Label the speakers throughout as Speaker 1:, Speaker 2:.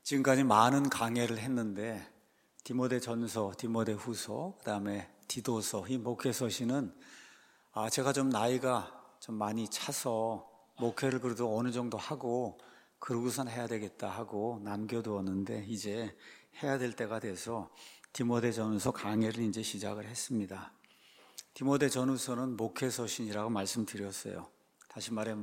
Speaker 1: 지금까지 많은 강해를 했는데 디모데전서, 디모데후서, 그다음에 디도서, 이 목회서신은 제가 좀 나이가 좀 많이 차서 목회를 그래도 어느 정도 하고 그러고선 해야 되겠다 하고 남겨두었는데 이제 해야 될 때가 돼서 디모데전서 강해를 이제 시작을 했습니다. 디모데전서는 목회서신이라고 말씀드렸어요. 다시 말해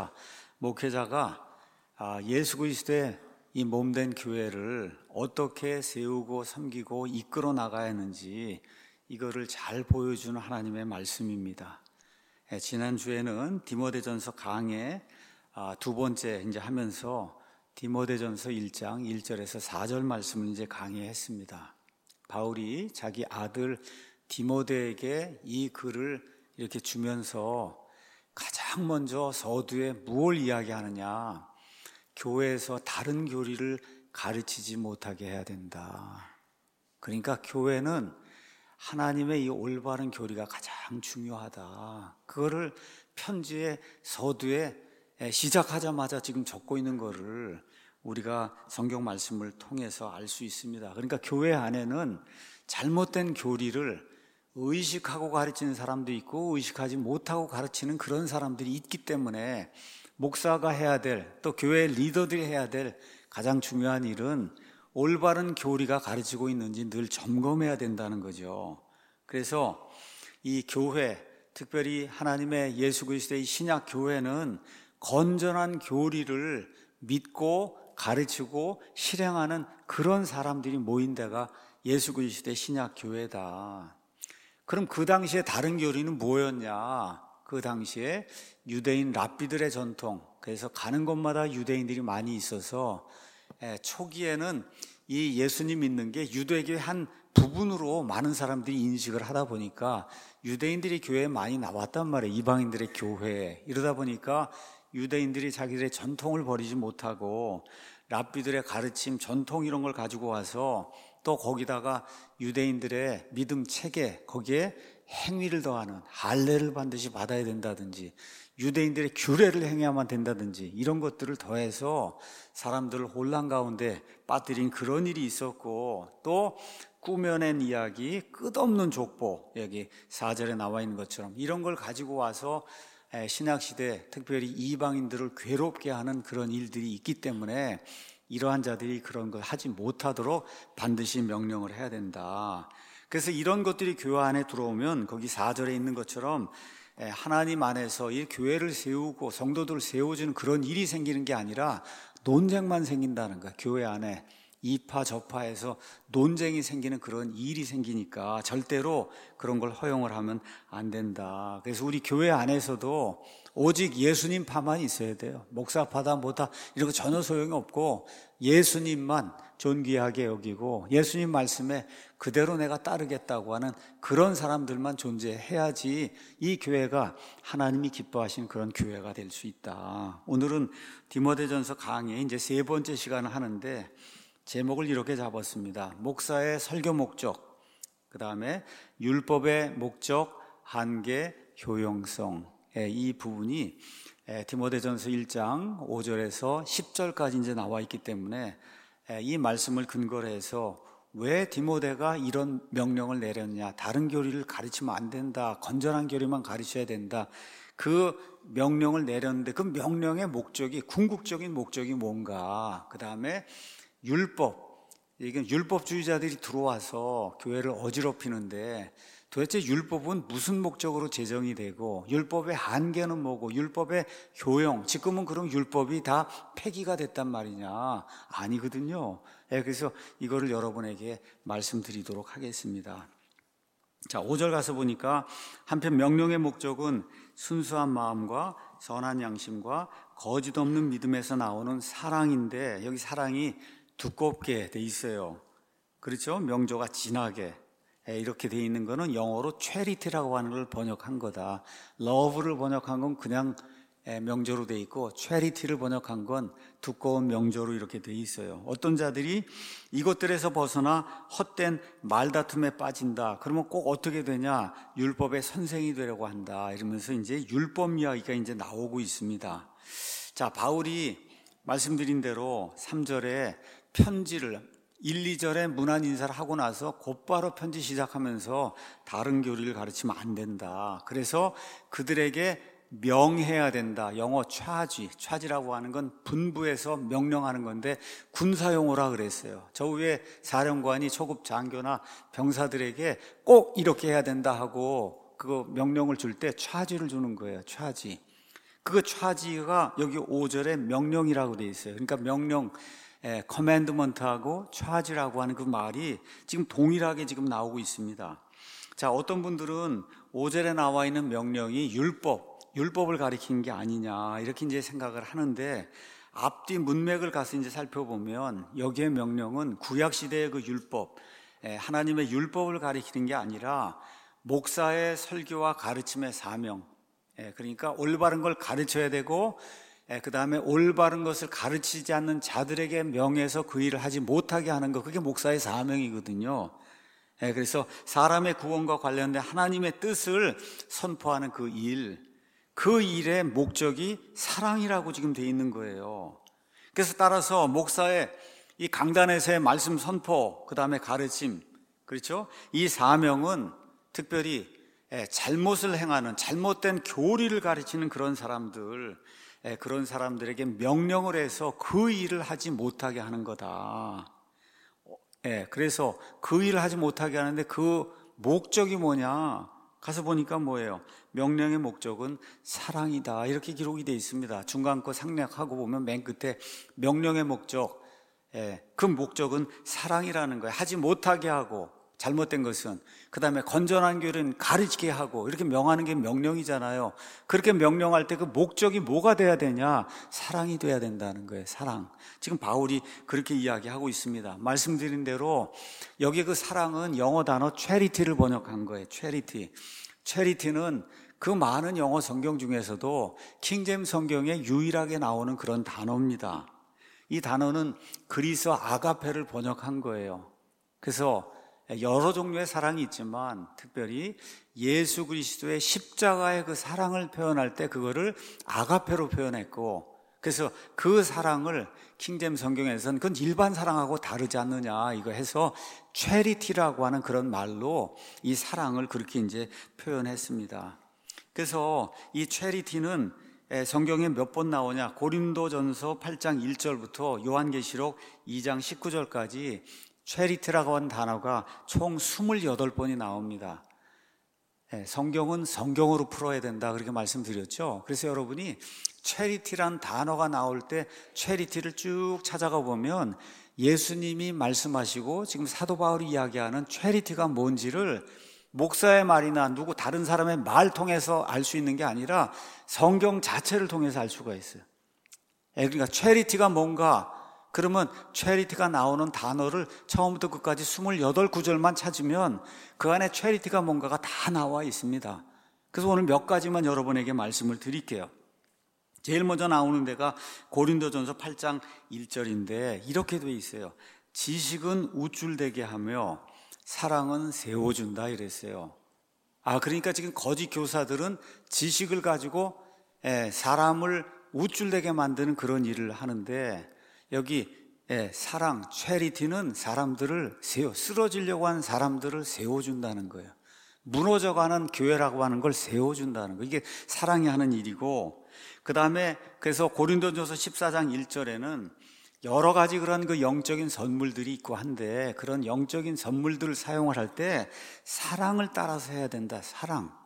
Speaker 1: 목회자가 예수 그리스도의 이 몸된 교회를 어떻게 세우고 섬기고 이끌어 나가야 하는지 이거를 잘 보여주는 하나님의 말씀입니다. 지난주에는 디모데전서 강해 두 번째 이제 하면서 디모데전서 1장 1절에서 4절 말씀을 이제 강해했습니다. 바울이 자기 아들 디모데에게 이 글을 이렇게 주면서 가장 먼저 서두에 무엇을 이야기하느냐? 교회에서 다른 교리를 가르치지 못하게 해야 된다. 그러니까 교회는 하나님의 이 올바른 교리가 가장 중요하다. 그거를 편지의 서두에 시작하자마자 지금 적고 있는 거를 우리가 성경 말씀을 통해서 알 수 있습니다. 그러니까 교회 안에는 잘못된 교리를 의식하고 가르치는 사람도 있고 의식하지 못하고 가르치는 그런 사람들이 있기 때문에 목사가 해야 될, 또 교회 리더들이 해야 될 가장 중요한 일은 올바른 교리가 가르치고 있는지 늘 점검해야 된다는 거죠. 그래서 이 교회, 특별히 하나님의 예수 그리스도의 신약 교회는 건전한 교리를 믿고 가르치고 실행하는 그런 사람들이 모인 데가 예수 그리스도의 신약 교회다. 그럼 그 당시에 다른 교리는 뭐였냐? 그 당시에 유대인 랍비들의 전통, 그래서 가는 곳마다 유대인들이 많이 있어서 초기에는 이 예수님 믿는 게 유대교의 한 부분으로 많은 사람들이 인식을 하다 보니까 유대인들이 교회에 많이 나왔단 말이에요. 이방인들의 교회에. 이러다 보니까 유대인들이 자기들의 전통을 버리지 못하고 랍비들의 가르침, 전통 이런 걸 가지고 와서 또 거기다가 유대인들의 믿음 체계, 거기에 행위를 더하는 할례를 반드시 받아야 된다든지 유대인들의 규례를 행해야만 된다든지 이런 것들을 더해서 사람들을 혼란 가운데 빠뜨린 그런 일이 있었고, 또 꾸며낸 이야기, 끝없는 족보, 여기 4절에 나와 있는 것처럼 이런 걸 가지고 와서 신약시대 특별히 이방인들을 괴롭게 하는 그런 일들이 있기 때문에 이러한 자들이 그런 걸 하지 못하도록 반드시 명령을 해야 된다. 그래서 이런 것들이 교회 안에 들어오면 거기 4절에 있는 것처럼 하나님 안에서 이 교회를 세우고 성도들을 세워주는 그런 일이 생기는 게 아니라 논쟁만 생긴다는 거야. 교회 안에 이파 저파에서 논쟁이 생기는 그런 일이 생기니까 절대로 그런 걸 허용을 하면 안 된다. 그래서 우리 교회 안에서도 오직 예수님파만 있어야 돼요. 목사파다 뭐다 이런 거 전혀 소용이 없고 예수님만 존귀하게 여기고 예수님 말씀에 그대로 내가 따르겠다고 하는 그런 사람들만 존재해야지 이 교회가 하나님이 기뻐하시는 그런 교회가 될 수 있다. 오늘은 디모데전서 강의 이제 세 번째 시간을 하는데 제목을 이렇게 잡았습니다. 목사의 설교 목적, 그 다음에 율법의 목적, 한계, 효용성. 이 부분이 디모데전서 1장 5절에서 10절까지 이제 나와 있기 때문에 이 말씀을 근거로 해서 왜 디모데가 이런 명령을 내렸냐, 다른 교리를 가르치면 안 된다, 건전한 교리만 가르쳐야 된다, 그 명령을 내렸는데 그 명령의 목적이, 궁극적인 목적이 뭔가, 그 다음에 율법, 이게 율법주의자들이 들어와서 교회를 어지럽히는데 도대체 율법은 무슨 목적으로 제정이 되고 율법의 한계는 뭐고 율법의 효용, 지금은 그럼 율법이 다 폐기가 됐단 말이냐? 아니거든요. 그래서 이거를 여러분에게 말씀드리도록 하겠습니다. 자, 5절 가서 보니까 한편 명령의 목적은 순수한 마음과 선한 양심과 거짓 없는 믿음에서 나오는 사랑인데 여기 사랑이 두껍게 돼 있어요. 그렇죠? 명조가 진하게 이렇게 돼 있는 거는 영어로 charity라고 하는 걸 번역한 거다. love를 번역한 건 그냥 명조로 돼 있고 charity를 번역한 건 두꺼운 명조로 이렇게 돼 있어요. 어떤 자들이 이것들에서 벗어나 헛된 말다툼에 빠진다. 그러면 꼭 어떻게 되냐? 율법의 선생이 되려고 한다. 이러면서 이제 율법 이야기가 이제 나오고 있습니다. 자, 바울이 말씀드린 대로 3절에 편지를 1, 2절에 문안 인사를 하고 나서 곧바로 편지 시작하면서 다른 교리를 가르치면 안 된다. 그래서 그들에게 명해야 된다. 영어 차지라고 하는 건 분부해서 명령하는 건데 군사용어라 그랬어요. 저 위에 사령관이 초급 장교나 병사들에게 꼭 이렇게 해야 된다 하고 그거 명령을 줄 때 차지를 주는 거예요. 차지. 그 차지가 여기 5절에 명령이라고 돼 있어요. 그러니까 명령, 커맨드먼트하고 차지라고 하는 그 말이 지금 동일하게 지금 나오고 있습니다. 자, 어떤 분들은 5절에 나와 있는 명령이 율법을 가리키는 게 아니냐 이렇게 이제 생각을 하는데 앞뒤 문맥을 가서 이제 살펴보면 여기에 명령은 구약 시대의 그 율법, 하나님의 율법을 가리키는 게 아니라 목사의 설교와 가르침의 사명, 그러니까 올바른 걸 가르쳐야 되고 그 다음에 올바른 것을 가르치지 않는 자들에게 명해서 그 일을 하지 못하게 하는 것, 그게 목사의 사명이거든요. 그래서 사람의 구원과 관련된 하나님의 뜻을 선포하는 그 일의 목적이 사랑이라고 지금 돼 있는 거예요. 그래서 따라서 목사의 이 강단에서의 말씀 선포, 그 다음에 가르침, 그렇죠? 이 사명은 특별히 잘못을 행하는, 잘못된 교리를 가르치는 그런 사람들에게 명령을 해서 그 일을 하지 못하게 하는 거다. 그래서 그 일을 하지 못하게 하는데 그 목적이 뭐냐? 가서 보니까 뭐예요? 명령의 목적은 사랑이다. 이렇게 기록이 되어 있습니다. 중간 거 상략하고 보면 맨 끝에 명령의 목적, 그 목적은 사랑이라는 거예요. 하지 못하게 하고 잘못된 것은, 그 다음에 건전한 교리는 가르치게 하고, 이렇게 명하는 게 명령이잖아요. 그렇게 명령할 때 그 목적이 뭐가 돼야 되냐? 사랑이 돼야 된다는 거예요. 사랑. 지금 바울이 그렇게 이야기하고 있습니다. 말씀드린 대로 여기 그 사랑은 영어 단어 charity를 번역한 거예요. charity는 그 많은 영어 성경 중에서도 킹제임스 성경에 유일하게 나오는 그런 단어입니다. 이 단어는 그리스 아가페를 번역한 거예요. 그래서 여러 종류의 사랑이 있지만 특별히 예수 그리스도의 십자가의 그 사랑을 표현할 때 그거를 아가페로 표현했고, 그래서 그 사랑을 킹제임스 성경에서는 그건 일반 사랑하고 다르지 않느냐 이거 해서 charity라고 하는 그런 말로 이 사랑을 그렇게 이제 표현했습니다. 그래서 이 charity는 성경에 몇 번 나오냐? 고린도전서 8장 1절부터 요한계시록 2장 19절까지 charity라고 하는 단어가 총 28번이 나옵니다. 성경은 성경으로 풀어야 된다 그렇게 말씀드렸죠. 그래서 여러분이 charity란 단어가 나올 때 charity를 쭉 찾아가 보면 예수님이 말씀하시고 지금 사도 바울이 이야기하는 charity가 뭔지를 목사의 말이나 누구 다른 사람의 말 통해서 알 수 있는 게 아니라 성경 자체를 통해서 알 수가 있어요. 그러니까 charity가 뭔가, 그러면 charity가 나오는 단어를 처음부터 끝까지 28구절만 찾으면 그 안에 charity가 뭔가가 다 나와 있습니다. 그래서 오늘 몇 가지만 여러분에게 말씀을 드릴게요. 제일 먼저 나오는 데가 고린도전서 8장 1절인데 이렇게 돼 있어요. 지식은 우쭐대게 하며 사랑은 세워준다 이랬어요. 그러니까 지금 거짓 교사들은 지식을 가지고 사람을 우쭐대게 만드는 그런 일을 하는데, 여기 사랑, charity는 사람들을 쓰러지려고 하는 사람들을 세워준다는 거예요. 무너져가는 교회라고 하는 걸 세워준다는 거예요. 이게 사랑이 하는 일이고, 그 다음에 그래서 고린도전서 14장 1절에는 여러 가지 그런 그 영적인 선물들이 있고 한데 그런 영적인 선물들을 사용을 할 때 사랑을 따라서 해야 된다. 사랑.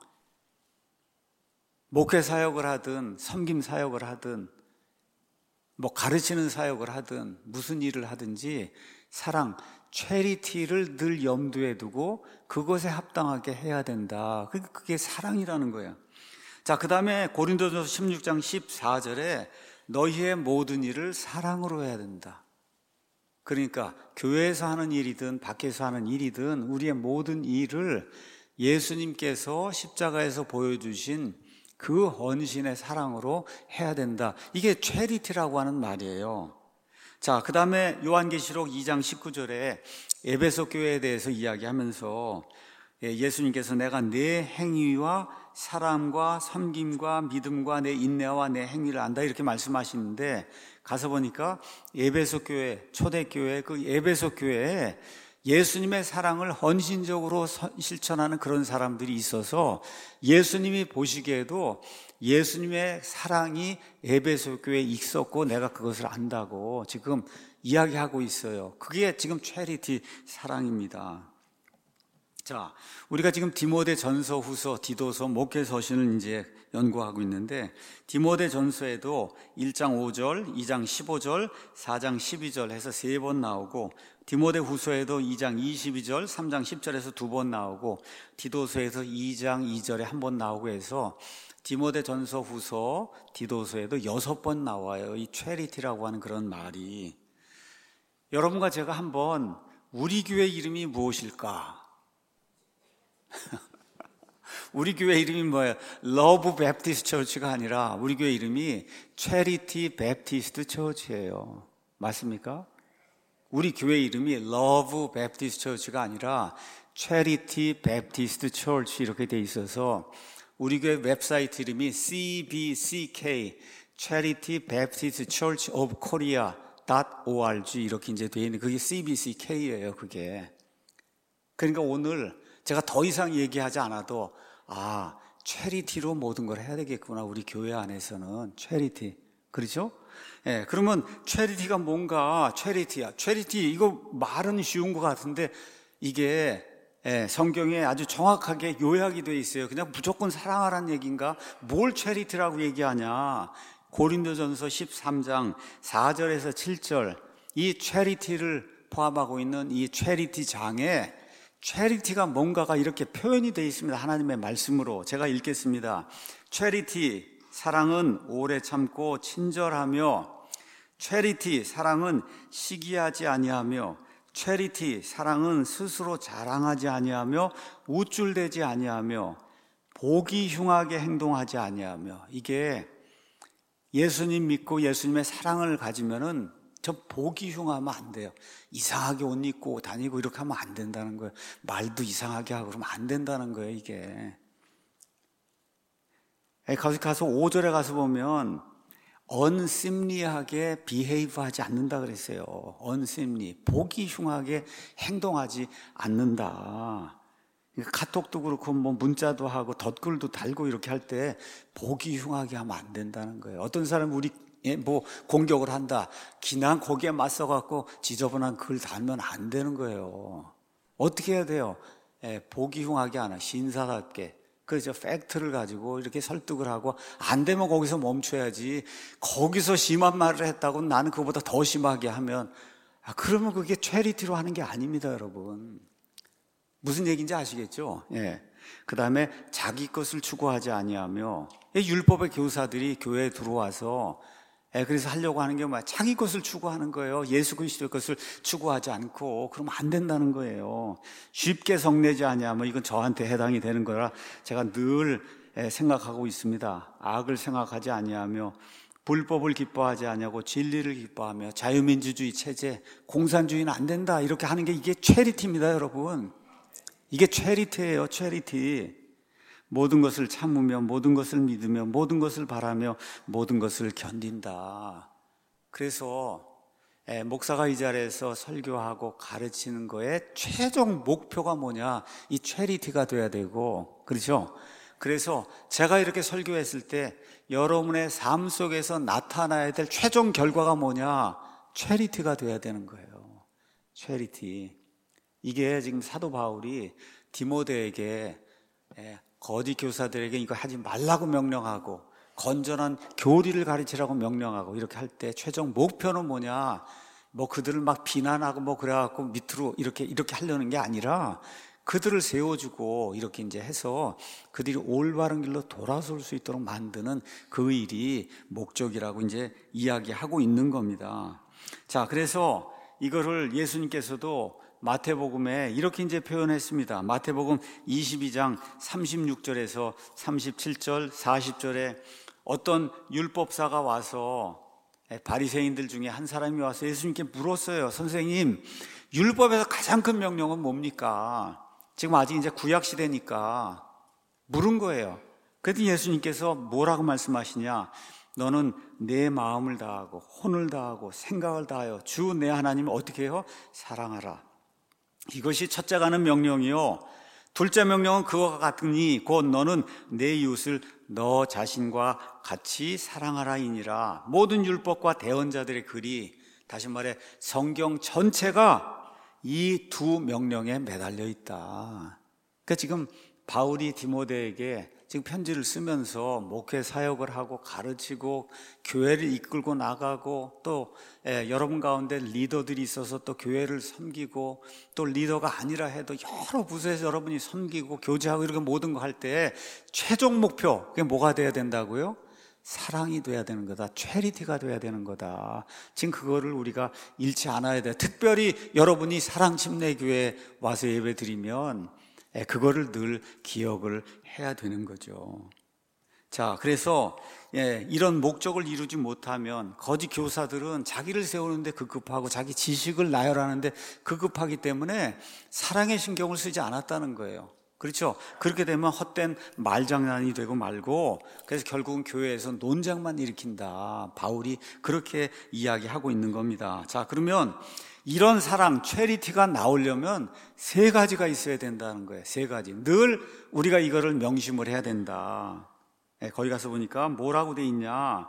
Speaker 1: 목회 사역을 하든 섬김 사역을 하든 뭐 가르치는 사역을 하든 무슨 일을 하든지 사랑, charity를 늘 염두에 두고 그것에 합당하게 해야 된다. 그게 사랑이라는 거예요. 자, 그 다음에 고린도전서 16장 14절에 너희의 모든 일을 사랑으로 해야 된다. 그러니까 교회에서 하는 일이든 밖에서 하는 일이든 우리의 모든 일을 예수님께서 십자가에서 보여주신 그 헌신의 사랑으로 해야 된다. 이게 charity라고 하는 말이에요. 자, 그 다음에 요한계시록 2장 19절에 에베소 교회에 대해서 이야기하면서 예수님께서 내가 내 행위와 사랑과 섬김과 믿음과 내 인내와 내 행위를 안다 이렇게 말씀하시는데, 가서 보니까 에베소 교회, 초대교회, 그 에베소 교회에 예수님의 사랑을 헌신적으로 실천하는 그런 사람들이 있어서 예수님이 보시기에도 예수님의 사랑이 에베소 교회에 있었고 내가 그것을 안다고 지금 이야기하고 있어요. 그게 지금 체리티 사랑입니다. 자, 우리가 지금 디모데 전서, 후서, 디도서, 목회 서신을 이제 연구하고 있는데, 디모데 전서에도 1장 5절, 2장 15절, 4장 12절 해서 3번 나오고, 디모데 후서에도 2장 22절, 3장 10절에서 2번 나오고, 디도서에서 2장 2절에 1번 나오고 해서 디모데 전서, 후서, 디도서에도 6번 나와요. 이 체리티라고 하는 그런 말이. 여러분과 제가 한번 우리 교회 이름이 무엇일까? 우리 교회 이름이 뭐예요? 러브 베프티스트 처치가 아니라 우리 교회 이름이 체리티 베프티스트 처치예요. 맞습니까? 우리 교회 이름이 러브 베프티스트 처치가 아니라 체리티 베프티스트 처치 이렇게 돼 있어서 우리 교회 웹사이트 이름이 CBCK Charity Baptist Church of Korea.org 이렇게 이제 돼 있는 그게 CBCK예요. 그게. 그러니까 오늘 제가 더 이상 얘기하지 않아도 체리티로 모든 걸 해야 되겠구나. 우리 교회 안에서는 체리티. 그렇죠? 예, 그러면 체리티가 뭔가 체리티야. 체리티 이거 말은 쉬운 것 같은데 이게 성경에 아주 정확하게 요약이 돼 있어요. 그냥 무조건 사랑하라는 얘기인가? 뭘 체리티라고 얘기하냐? 고린도전서 13장 4절에서 7절 이 체리티를 포함하고 있는 이 체리티 장에 체리티가 뭔가가 이렇게 표현이 되어 있습니다. 하나님의 말씀으로 제가 읽겠습니다. 체리티, 사랑은 오래 참고 친절하며, 체리티, 사랑은 시기하지 아니하며, 체리티, 사랑은 스스로 자랑하지 아니하며 우쭐대지 아니하며 보기 흉하게 행동하지 아니하며. 이게 예수님 믿고 예수님의 사랑을 가지면은 저 보기 흉하면 안 돼요. 이상하게 옷 입고 다니고 이렇게 하면 안 된다는 거예요. 말도 이상하게 하고 그러면 안 된다는 거예요, 이게. 가서 5절에 가서 보면 unseemly하게 behave 하지 않는다 그랬어요. unseemly. 보기 흉하게 행동하지 않는다. 카톡도 그렇고 뭐 문자도 하고 덧글도 달고 이렇게 할 때 보기 흉하게 하면 안 된다는 거예요. 어떤 사람은 우리 뭐 공격을 한다. 그냥 거기에 맞서갖고 지저분한 글 달면 안 되는 거예요. 어떻게 해야 돼요? 보기 흉하게 하나 신사답게. 그래서 팩트를 가지고 이렇게 설득을 하고 안 되면 거기서 멈춰야지. 거기서 심한 말을 했다고 나는 그거보다 더 심하게 하면 그러면 그게 체리티로 하는 게 아닙니다, 여러분. 무슨 얘기인지 아시겠죠? 예. 그 다음에 자기 것을 추구하지 아니하며 율법의 교사들이 교회에 들어와서 그래서 하려고 하는 게 뭐야? 자기 것을 추구하는 거예요. 예수 그리스도의 것을 추구하지 않고 그러면 안 된다는 거예요. 쉽게 성내지 아니하면 이건 저한테 해당이 되는 거라 제가 늘 생각하고 있습니다. 악을 생각하지 아니하며 불법을 기뻐하지 아니하고 진리를 기뻐하며 자유민주주의 체제, 공산주의는 안 된다 이렇게 하는 게 이게 체리티입니다, 여러분. 이게 체리티예요, 체리티. 모든 것을 참으며 모든 것을 믿으며 모든 것을 바라며 모든 것을 견딘다. 그래서 목사가 이 자리에서 설교하고 가르치는 거에 최종 목표가 뭐냐? 이 체리티가 돼야 되고, 그렇죠? 그래서 제가 이렇게 설교했을 때 여러분의 삶 속에서 나타나야 될 최종 결과가 뭐냐? 체리티가 돼야 되는 거예요. 체리티. 이게 지금 사도 바울이 디모데에게 거짓 교사들에게 이거 하지 말라고 명령하고 건전한 교리를 가르치라고 명령하고 이렇게 할 때 최종 목표는 뭐냐? 뭐 그들을 막 비난하고 뭐 그래갖고 밑으로 이렇게 하려는 게 아니라 그들을 세워주고 이렇게 이제 해서 그들이 올바른 길로 돌아설 수 있도록 만드는 그 일이 목적이라고 이제 이야기하고 있는 겁니다. 자, 그래서 이거를 예수님께서도 마태복음에 이렇게 이제 표현했습니다. 마태복음 22장 36절에서 37절, 40절에 어떤 율법사가 와서 바리새인들 중에 한 사람이 와서 예수님께 물었어요. 선생님, 율법에서 가장 큰 명령은 뭡니까? 지금 아직 이제 구약 시대니까 물은 거예요. 그랬더니 예수님께서 뭐라고 말씀하시냐? 너는 내 마음을 다하고 혼을 다하고 생각을 다하여 주 내 하나님을 어떻게 해요? 사랑하라. 이것이 첫째가 하는 명령이요, 둘째 명령은 그와 같으니 곧 너는 내 이웃을 너 자신과 같이 사랑하라이니라. 모든 율법과 대언자들의 글이, 다시 말해 성경 전체가 이 두 명령에 매달려 있다. 그러니까 지금 바울이 디모데에게 지금 편지를 쓰면서 목회 사역을 하고 가르치고 교회를 이끌고 나가고 또 여러분 가운데 리더들이 있어서 또 교회를 섬기고 또 리더가 아니라 해도 여러 부서에서 여러분이 섬기고 교제하고 이렇게 모든 거 할 때 최종 목표, 그게 뭐가 돼야 된다고요? 사랑이 돼야 되는 거다. 체리티가 돼야 되는 거다. 지금 그거를 우리가 잃지 않아야 돼. 특별히 여러분이 사랑침례교회에 와서 예배 드리면 그거를 늘 기억을 해야 되는 거죠. 자, 그래서 이런 목적을 이루지 못하면 거짓 교사들은 자기를 세우는데 급급하고 자기 지식을 나열하는데 급급하기 때문에 사랑의 신경을 쓰지 않았다는 거예요. 그렇죠? 그렇게 되면 헛된 말장난이 되고 말고, 그래서 결국은 교회에서 논쟁만 일으킨다. 바울이 그렇게 이야기하고 있는 겁니다. 자, 그러면 이런 사랑, 체리티가 나오려면 세 가지가 있어야 된다는 거예요. 세 가지. 늘 우리가 이거를 명심을 해야 된다. 거기 가서 보니까 뭐라고 돼 있냐?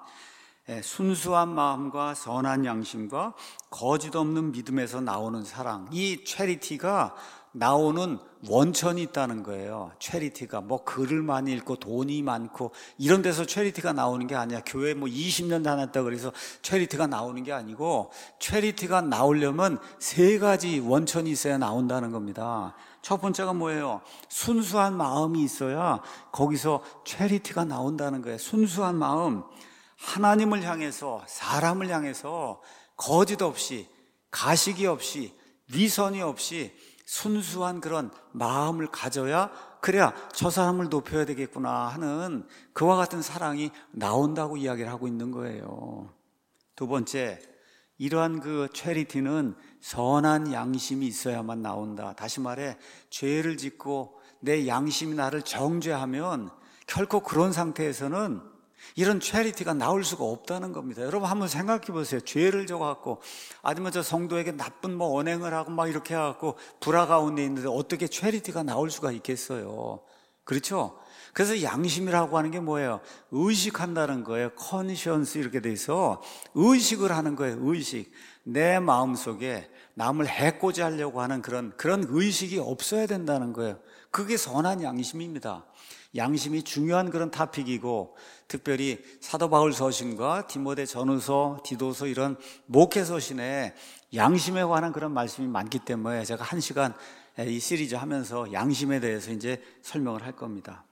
Speaker 1: 순수한 마음과 선한 양심과 거짓 없는 믿음에서 나오는 사랑. 이 체리티가 나오는 원천이 있다는 거예요. 체리티가 뭐 글을 많이 읽고 돈이 많고 이런 데서 체리티가 나오는 게 아니야. 교회 뭐 20년 다녔다 그래서 체리티가 나오는 게 아니고, 체리티가 나오려면 세 가지 원천이 있어야 나온다는 겁니다. 첫 번째가 뭐예요? 순수한 마음이 있어야 거기서 체리티가 나온다는 거예요. 순수한 마음, 하나님을 향해서, 사람을 향해서 거짓 없이, 가식이 없이, 위선이 없이 순수한 그런 마음을 가져야, 그래야 저 사람을 높여야 되겠구나 하는 그와 같은 사랑이 나온다고 이야기를 하고 있는 거예요. 두 번째, 이러한 그 체리티는 선한 양심이 있어야만 나온다. 다시 말해, 죄를 짓고 내 양심이 나를 정죄하면 결코 그런 상태에서는 이런 체리티가 나올 수가 없다는 겁니다. 여러분 한번 생각해 보세요. 죄를 져갖고 아니면 저 성도에게 나쁜 뭐 언행을 하고 막 이렇게 해갖고 불화 가운데 있는데 어떻게 체리티가 나올 수가 있겠어요? 그렇죠? 그래서 양심이라고 하는 게 뭐예요? 의식한다는 거예요. 컨시언스 이렇게 돼서 의식을 하는 거예요. 의식. 내 마음속에 남을 해코지 하려고 하는 그런 의식이 없어야 된다는 거예요. 그게 선한 양심입니다. 양심이 중요한 그런 토픽이고, 특별히 사도 바울 서신과 디모데 전후서, 디도서 이런 목회 서신에 양심에 관한 그런 말씀이 많기 때문에 제가 1시간 이 시리즈 하면서 양심에 대해서 이제 설명을 할 겁니다.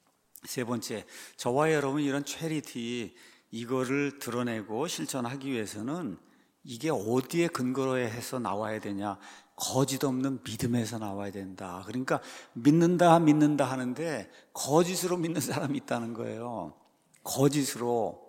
Speaker 1: 세 번째, 저와 여러분 이런 체리티, 이거를 드러내고 실천하기 위해서는 이게 어디에 근거로 해서 나와야 되냐? 거짓 없는 믿음에서 나와야 된다. 그러니까 믿는다 하는데 거짓으로 믿는 사람이 있다는 거예요. 거짓으로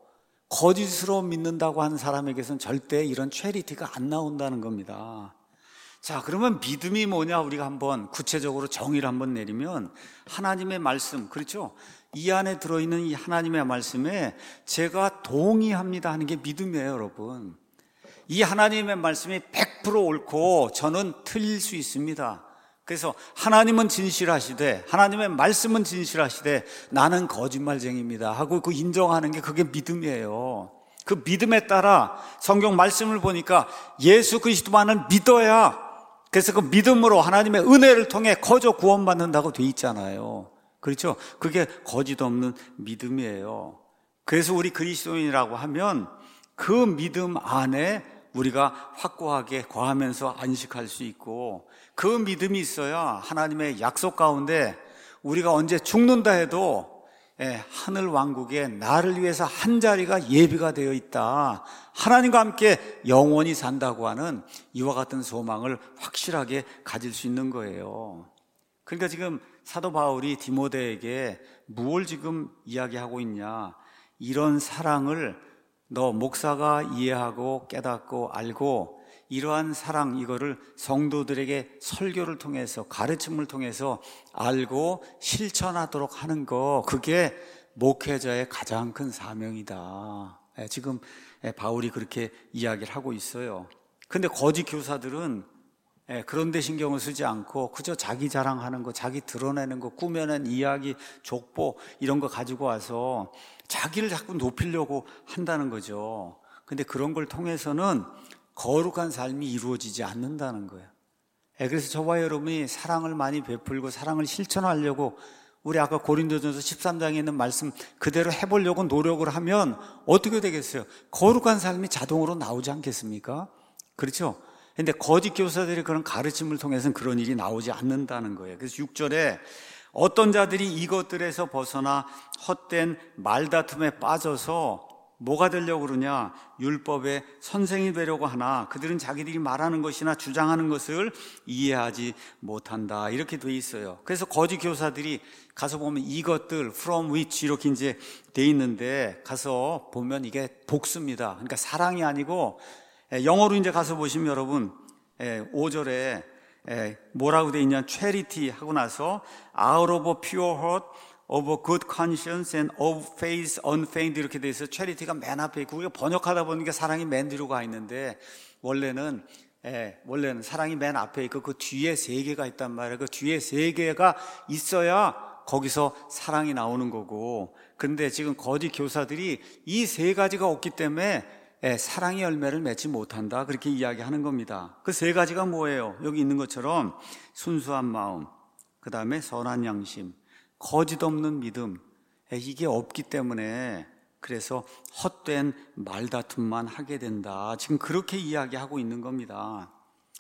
Speaker 1: 믿는다고 하는 사람에게서는 절대 이런 체리티가 안 나온다는 겁니다. 자, 그러면 믿음이 뭐냐? 우리가 한번 구체적으로 정의를 한번 내리면, 하나님의 말씀, 그렇죠? 이 안에 들어있는 이 하나님의 말씀에 제가 동의합니다 하는 게 믿음이에요, 여러분. 이 하나님의 말씀이 100% 옳고 저는 틀릴 수 있습니다. 그래서 하나님은 진실하시되, 하나님의 말씀은 진실하시되 나는 거짓말쟁이입니다 하고 그 인정하는 게 그게 믿음이에요. 그 믿음에 따라 성경 말씀을 보니까 예수 그리스도만을 믿어야, 그래서 그 믿음으로 하나님의 은혜를 통해 거저 구원받는다고 돼 있잖아요. 그렇죠? 그게 거짓 없는 믿음이에요. 그래서 우리 그리스도인이라고 하면 그 믿음 안에 우리가 확고하게 거하면서 안식할 수 있고, 그 믿음이 있어야 하나님의 약속 가운데 우리가 언제 죽는다 해도 하늘 왕국에 나를 위해서 한 자리가 예비가 되어 있다, 하나님과 함께 영원히 산다고 하는 이와 같은 소망을 확실하게 가질 수 있는 거예요. 그러니까 지금 사도 바울이 디모데에게 무엇을 지금 이야기하고 있냐? 이런 사랑을 너 목사가 이해하고 깨닫고 알고 이러한 사랑, 이거를 성도들에게 설교를 통해서, 가르침을 통해서 알고 실천하도록 하는 거, 그게 목회자의 가장 큰 사명이다. 지금 바울이 그렇게 이야기를 하고 있어요. 근데 거짓 교사들은 그런 데 신경을 쓰지 않고 그저 자기 자랑하는 거, 자기 드러내는 거, 꾸며낸 이야기, 족보 이런 거 가지고 와서 자기를 자꾸 높이려고 한다는 거죠. 근데 그런 걸 통해서는 거룩한 삶이 이루어지지 않는다는 거예요. 그래서 저와 여러분이 사랑을 많이 베풀고 사랑을 실천하려고, 우리 아까 고린도전서 13장에 있는 말씀 그대로 해보려고 노력을 하면 어떻게 되겠어요? 거룩한 삶이 자동으로 나오지 않겠습니까? 그렇죠? 근데 거짓 교사들이 그런 가르침을 통해서는 그런 일이 나오지 않는다는 거예요. 그래서 6절에 어떤 자들이 이것들에서 벗어나 헛된 말다툼에 빠져서 뭐가 되려고 그러냐? 율법의 선생이 되려고 하나 그들은 자기들이 말하는 것이나 주장하는 것을 이해하지 못한다. 이렇게 돼 있어요. 그래서 거짓 교사들이 가서 보면 이것들 from which 이렇게 이제 돼 있는데, 가서 보면 이게 복수입니다. 그러니까 사랑이 아니고, 영어로 이제 가서 보시면 여러분 5절에 뭐라고 돼 있냐? charity 하고 나서 out of a pure heart, of a good conscience and of faith unfeigned 이렇게 돼 있어요. charity가 맨 앞에 있고, 우리가 번역하다 보니까 사랑이 맨 뒤로 가 있는데, 원래는 사랑이 맨 앞에 있고 그 뒤에 세 개가 있단 말이에요. 그 뒤에 세 개가 있어야 거기서 사랑이 나오는 거고, 근데 지금 거짓 교사들이 이 세 가지가 없기 때문에 사랑의 열매를 맺지 못한다, 그렇게 이야기하는 겁니다. 그 세 가지가 뭐예요? 여기 있는 것처럼 순수한 마음, 그 다음에 선한 양심, 거짓 없는 믿음, 이게 없기 때문에 그래서 헛된 말다툼만 하게 된다, 지금 그렇게 이야기하고 있는 겁니다.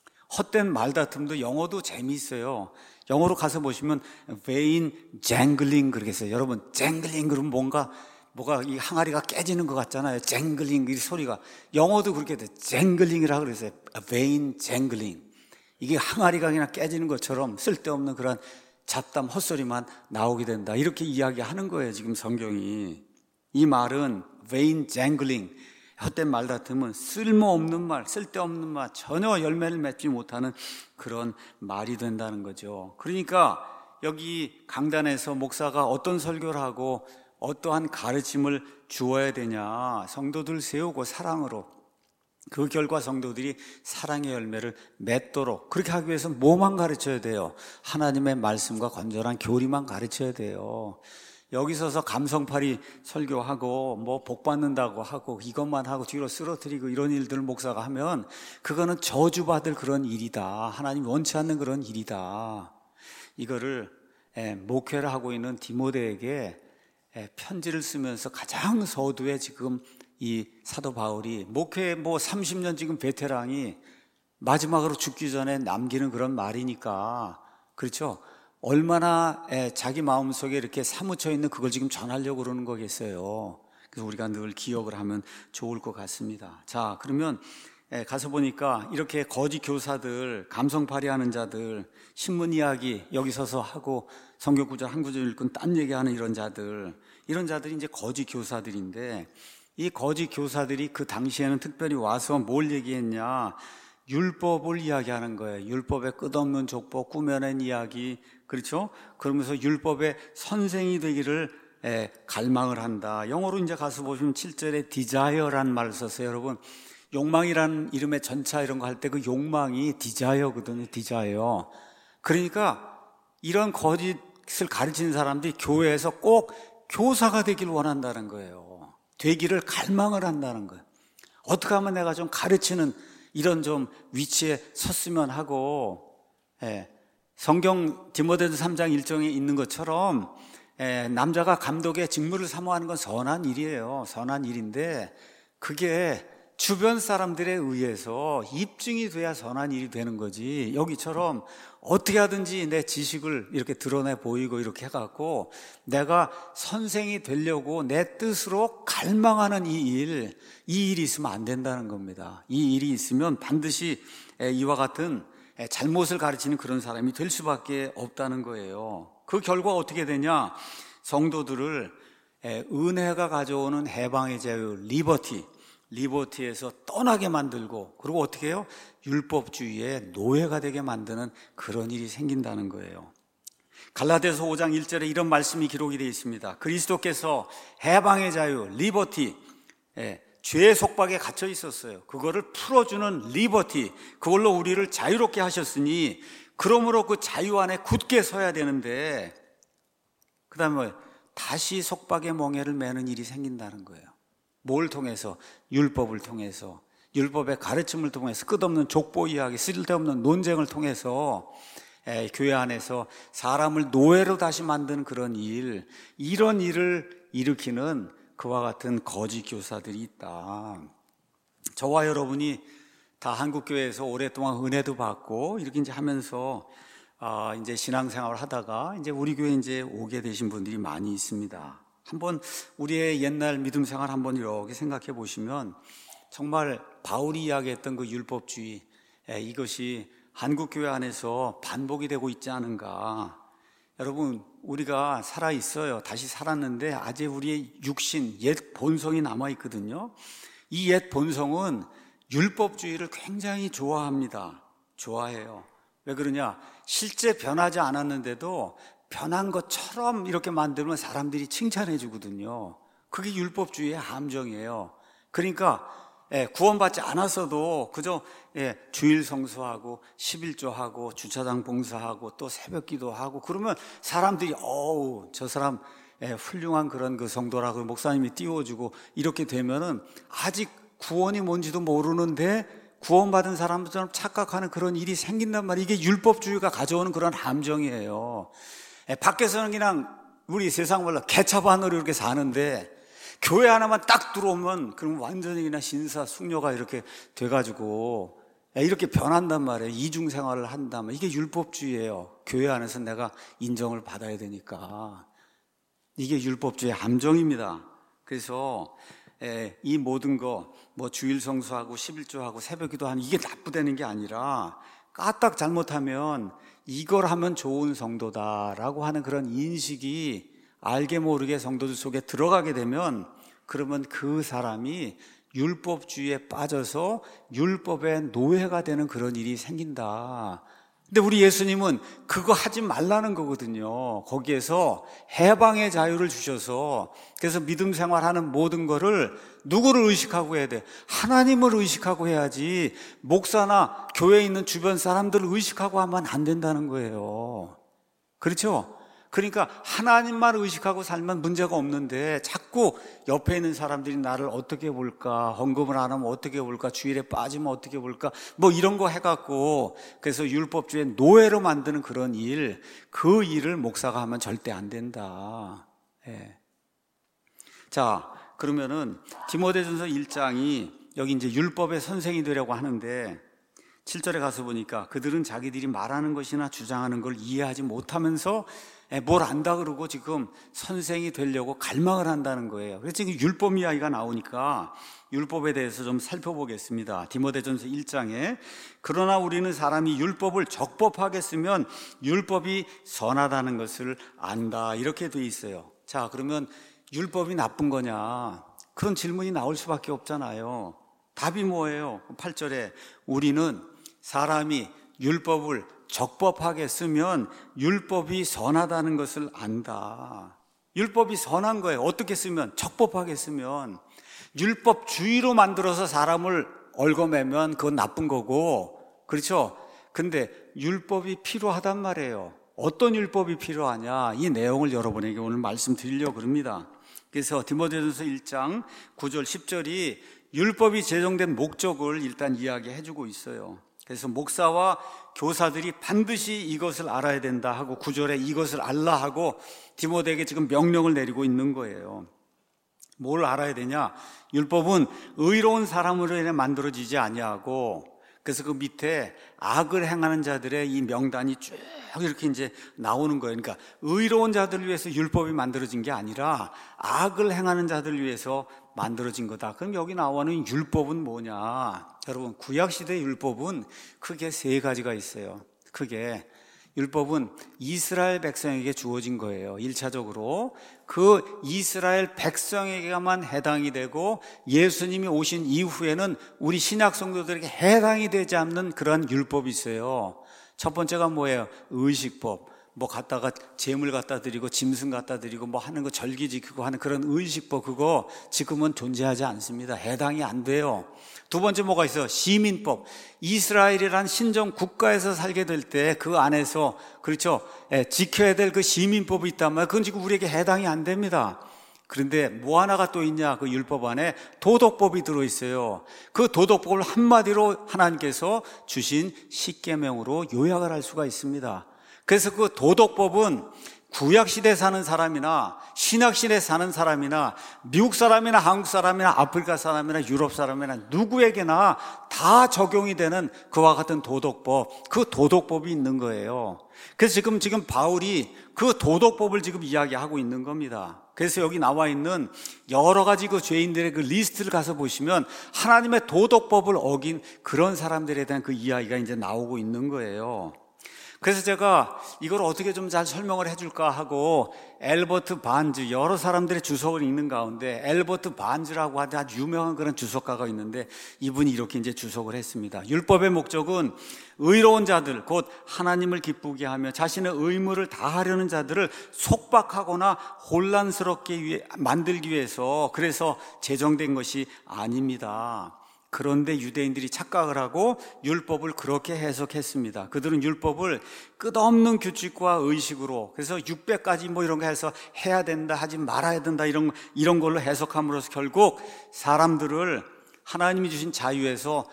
Speaker 1: 헛된 말다툼도 영어도 재미있어요. 영어로 가서 보시면 vain jangling 그렇게 써요. 여러분, jangling 그러면 뭐가 이 항아리가 깨지는 것 같잖아요. 쟁글링 이 소리가. 영어도 그렇게 돼. 쟁글링이라고 그랬어요. vain jangling. 이게 항아리가 그냥 깨지는 것처럼 쓸데없는 그런 잡담 헛소리만 나오게 된다, 이렇게 이야기하는 거예요, 지금 성경이. 이 말은 vain jangling, 헛된 말다툼은 쓸모없는 말, 쓸데없는 말, 전혀 열매를 맺지 못하는 그런 말이 된다는 거죠. 그러니까 여기 강단에서 목사가 어떤 설교를 하고 어떠한 가르침을 주어야 되냐? 성도들 세우고 사랑으로, 그 결과 성도들이 사랑의 열매를 맺도록, 그렇게 하기 위해서 뭐만 가르쳐야 돼요? 하나님의 말씀과 건전한 교리만 가르쳐야 돼요. 여기 서서 감성팔이 설교하고 뭐 복 받는다고 하고 이것만 하고 뒤로 쓰러뜨리고 이런 일들을 목사가 하면 그거는 저주받을 그런 일이다, 하나님 원치 않는 그런 일이다. 이거를 목회를 하고 있는 디모데에게 편지를 쓰면서 가장 서두에 지금 이 사도 바울이, 목회 30년 지금 베테랑이 마지막으로 죽기 전에 남기는 그런 말이니까, 그렇죠? 얼마나 자기 마음속에 이렇게 사무쳐 있는 그걸 지금 전하려고 그러는 거겠어요. 그래서 우리가 늘 기억을 하면 좋을 것 같습니다. 자, 그러면 가서 보니까 이렇게 거짓 교사들, 감성팔이하는 자들, 신문 이야기 여기 서서 하고 성경 구절 한 구절 읽고 딴 얘기하는 이런 자들이 이제 거짓 교사들인데, 이 거짓 교사들이 그 당시에는 특별히 와서 뭘 얘기했냐? 율법을 이야기하는 거예요. 율법의 끝없는 족보, 꾸며낸 이야기, 그렇죠? 그러면서 율법의 선생이 되기를 갈망을 한다. 영어로 이제 가서 보시면 7절에 desire라는 말을 썼어요. 여러분, 욕망이라는 이름의 전차 이런 거 할 때 그 욕망이 desire거든요. desire. 그러니까 이런 거짓을 가르치는 사람들이 교회에서 꼭 교사가 되기를 원한다는 거예요. 되기를 갈망을 한다는 거예요. 어떻게 하면 내가 좀 가르치는 이런 좀 위치에 섰으면 하고, 성경 디모데전서 3장 1절에 있는 것처럼 남자가 감독의 직무를 사모하는 건 선한 일이에요. 선한 일인데 그게 주변 사람들에 의해서 입증이 돼야 선한 일이 되는 거지, 여기처럼 어떻게 하든지 내 지식을 이렇게 드러내 보이고 이렇게 해갖고 내가 선생이 되려고 내 뜻으로 갈망하는 이 일이 있으면 안 된다는 겁니다. 이 일이 있으면 반드시 이와 같은 잘못을 가르치는 그런 사람이 될 수밖에 없다는 거예요. 그 결과 어떻게 되냐? 성도들을 은혜가 가져오는 해방의 자유, 리버티, 리버티에서 떠나게 만들고, 그리고 어떻게 해요? 율법주의의 노예가 되게 만드는 그런 일이 생긴다는 거예요. 갈라디아서 5장 1절에 이런 말씀이 기록이 되어 있습니다. 그리스도께서 해방의 자유, 리버티, 죄의 속박에 갇혀 있었어요. 그거를 풀어주는 리버티, 그걸로 우리를 자유롭게 하셨으니 그러므로 그 자유 안에 굳게 서야 되는데, 그 다음에 다시 속박의 멍에를 매는 일이 생긴다는 거예요. 뭘 통해서? 율법을 통해서, 율법의 가르침을 통해서, 끝없는 족보 이야기, 쓸데없는 논쟁을 통해서 교회 안에서 사람을 노예로 다시 만드는 그런 일, 이런 일을 일으키는 그와 같은 거짓 교사들이 있다. 저와 여러분이 다 한국교회에서 오랫동안 은혜도 받고 이렇게 이제 하면서 이제 신앙생활을 하다가 이제 우리 교회에 이제 오게 되신 분들이 많이 있습니다. 한번 우리의 옛날 믿음 생활 한번 이렇게 생각해 보시면 정말 바울이 이야기했던 그 율법주의, 이것이 한국교회 안에서 반복이 되고 있지 않은가. 여러분, 우리가 살아 있어요. 다시 살았는데 아직 우리의 육신, 옛 본성이 남아 있거든요. 이 옛 본성은 율법주의를 굉장히 좋아합니다. 좋아해요. 왜 그러냐? 실제 변하지 않았는데도 변한 것처럼 이렇게 만들면 사람들이 칭찬해 주거든요. 그게 율법주의의 함정이에요. 그러니까 구원받지 않았어도 그저 주일 성수하고 11조하고 주차장 봉사하고 또 새벽기도 하고 그러면 사람들이 어우 저 사람 훌륭한 그런 그 성도라고 목사님이 띄워주고 이렇게 되면은 아직 구원이 뭔지도 모르는데 구원받은 사람처럼 착각하는 그런 일이 생긴단 말이에요. 이게 율법주의가 가져오는 그런 함정이에요. 밖에서는 그냥 우리 세상 말로 개차반으로 이렇게 사는데 교회 하나만 딱 들어오면 그럼 완전히 그냥 신사 숙녀가 이렇게 돼가지고 이렇게 변한단 말이에요. 이중생활을 한다면 이게 율법주의예요. 교회 안에서 내가 인정을 받아야 되니까. 이게 율법주의의 함정입니다. 그래서 이 모든 거 뭐 주일 성수하고 11조하고 새벽기도 하는 이게 나쁘다는 게 아니라 까딱 잘못하면 이걸 하면 좋은 성도다라고 하는 그런 인식이 알게 모르게 성도들 속에 들어가게 되면 그러면 그 사람이 율법주의에 빠져서 율법의 노예가 되는 그런 일이 생긴다. 근데 우리 예수님은 그거 하지 말라는 거거든요. 거기에서 해방의 자유를 주셔서 그래서 믿음 생활하는 모든 거를 누구를 의식하고 해야 돼? 하나님을 의식하고 해야지 목사나 교회에 있는 주변 사람들을 의식하고 하면 안 된다는 거예요. 그렇죠? 그러니까 하나님만 의식하고 살면 문제가 없는데 자꾸 옆에 있는 사람들이 나를 어떻게 볼까, 헌금을 안 하면 어떻게 볼까, 주일에 빠지면 어떻게 볼까, 뭐 이런 거 해갖고 그래서 율법주의 노예로 만드는 그런 일, 그 일을 목사가 하면 절대 안 된다. 자, 그러면은 디모데전서 1장이 여기 이제 율법의 선생이 되려고 하는데 7절에 가서 보니까 그들은 자기들이 말하는 것이나 주장하는 걸 이해하지 못하면서 뭘 안다 그러고 지금 선생이 되려고 갈망을 한다는 거예요. 그래서 지금 율법 이야기가 나오니까 율법에 대해서 좀 살펴보겠습니다. 디모데전서 1장에 그러나 우리는 사람이 율법을 적법하게 쓰면 율법이 선하다는 것을 안다 이렇게 돼 있어요. 자, 그러면 율법이 나쁜 거냐? 그런 질문이 나올 수밖에 없잖아요. 답이 뭐예요? 8절에 우리는 사람이 율법을 적법하게 쓰면 율법이 선하다는 것을 안다. 율법이 선한 거예요. 어떻게 쓰면? 적법하게 쓰면. 율법주의로 만들어서 사람을 얽어매면 그건 나쁜 거고, 그렇죠? 근데 율법이 필요하단 말이에요. 어떤 율법이 필요하냐? 이 내용을 여러분에게 오늘 말씀드리려고 합니다. 그래서 디모데전서 1장 9절 10절이 율법이 제정된 목적을 일단 이야기해주고 있어요. 그래서 목사와 교사들이 반드시 이것을 알아야 된다 하고 9절에 이것을 알라 하고 디모데에게 지금 명령을 내리고 있는 거예요. 뭘 알아야 되냐? 율법은 의로운 사람으로 인해 만들어지지 아니하고 그래서 그 밑에 악을 행하는 자들의 이 명단이 쭉 이렇게 이제 나오는 거예요. 그러니까 의로운 자들을 위해서 율법이 만들어진 게 아니라 악을 행하는 자들을 위해서 만들어진 거다. 그럼 여기 나오는 율법은 뭐냐? 여러분, 구약시대 율법은 크게 세 가지가 있어요. 크게 율법은 이스라엘 백성에게 주어진 거예요. 1차적으로 그 이스라엘 백성에게만 해당이 되고 예수님이 오신 이후에는 우리 신약 성도들에게 해당이 되지 않는 그런 율법이 있어요. 첫 번째가 뭐예요? 의식법. 뭐 갖다가 재물 갖다 드리고 짐승 갖다 드리고 뭐 하는 거 절기 지키고 하는 그런 의식법, 그거 지금은 존재하지 않습니다. 해당이 안 돼요. 두 번째 뭐가 있어요? 시민법. 이스라엘이란 신정 국가에서 살게 될 때 그 안에서, 그렇죠, 지켜야 될 그 시민법이 있단 말이에요. 그건 지금 우리에게 해당이 안 됩니다. 그런데 뭐 하나가 또 있냐? 그 율법 안에 도덕법이 들어있어요. 그 도덕법을 한마디로 하나님께서 주신 십계명으로 요약을 할 수가 있습니다. 그래서 그 도덕법은 구약시대에 사는 사람이나 신약시대에 사는 사람이나 미국 사람이나 한국 사람이나 아프리카 사람이나 유럽 사람이나 누구에게나 다 적용이 되는 그와 같은 도덕법, 그 도덕법이 있는 거예요. 그래서 지금 바울이 그 도덕법을 지금 이야기하고 있는 겁니다. 그래서 여기 나와 있는 여러 가지 그 죄인들의 그 리스트를 가서 보시면 하나님의 도덕법을 어긴 그런 사람들에 대한 그 이야기가 이제 나오고 있는 거예요. 그래서 제가 이걸 어떻게 좀 잘 설명을 해줄까 하고 엘버트 반즈, 여러 사람들의 주석을 읽는 가운데 엘버트 반즈라고 하는 아주 유명한 그런 주석가가 있는데 이분이 이렇게 이제 주석을 했습니다. 율법의 목적은 의로운 자들, 곧 하나님을 기쁘게 하며 자신의 의무를 다하려는 자들을 속박하거나 혼란스럽게 만들기 위해서, 그래서 제정된 것이 아닙니다. 그런데 유대인들이 착각을 하고 율법을 그렇게 해석했습니다. 그들은 율법을 끝없는 규칙과 의식으로, 그래서 600가지 뭐 이런 거 해서 해야 된다, 하지 말아야 된다, 이런 걸로 해석함으로써 결국 사람들을 하나님이 주신 자유에서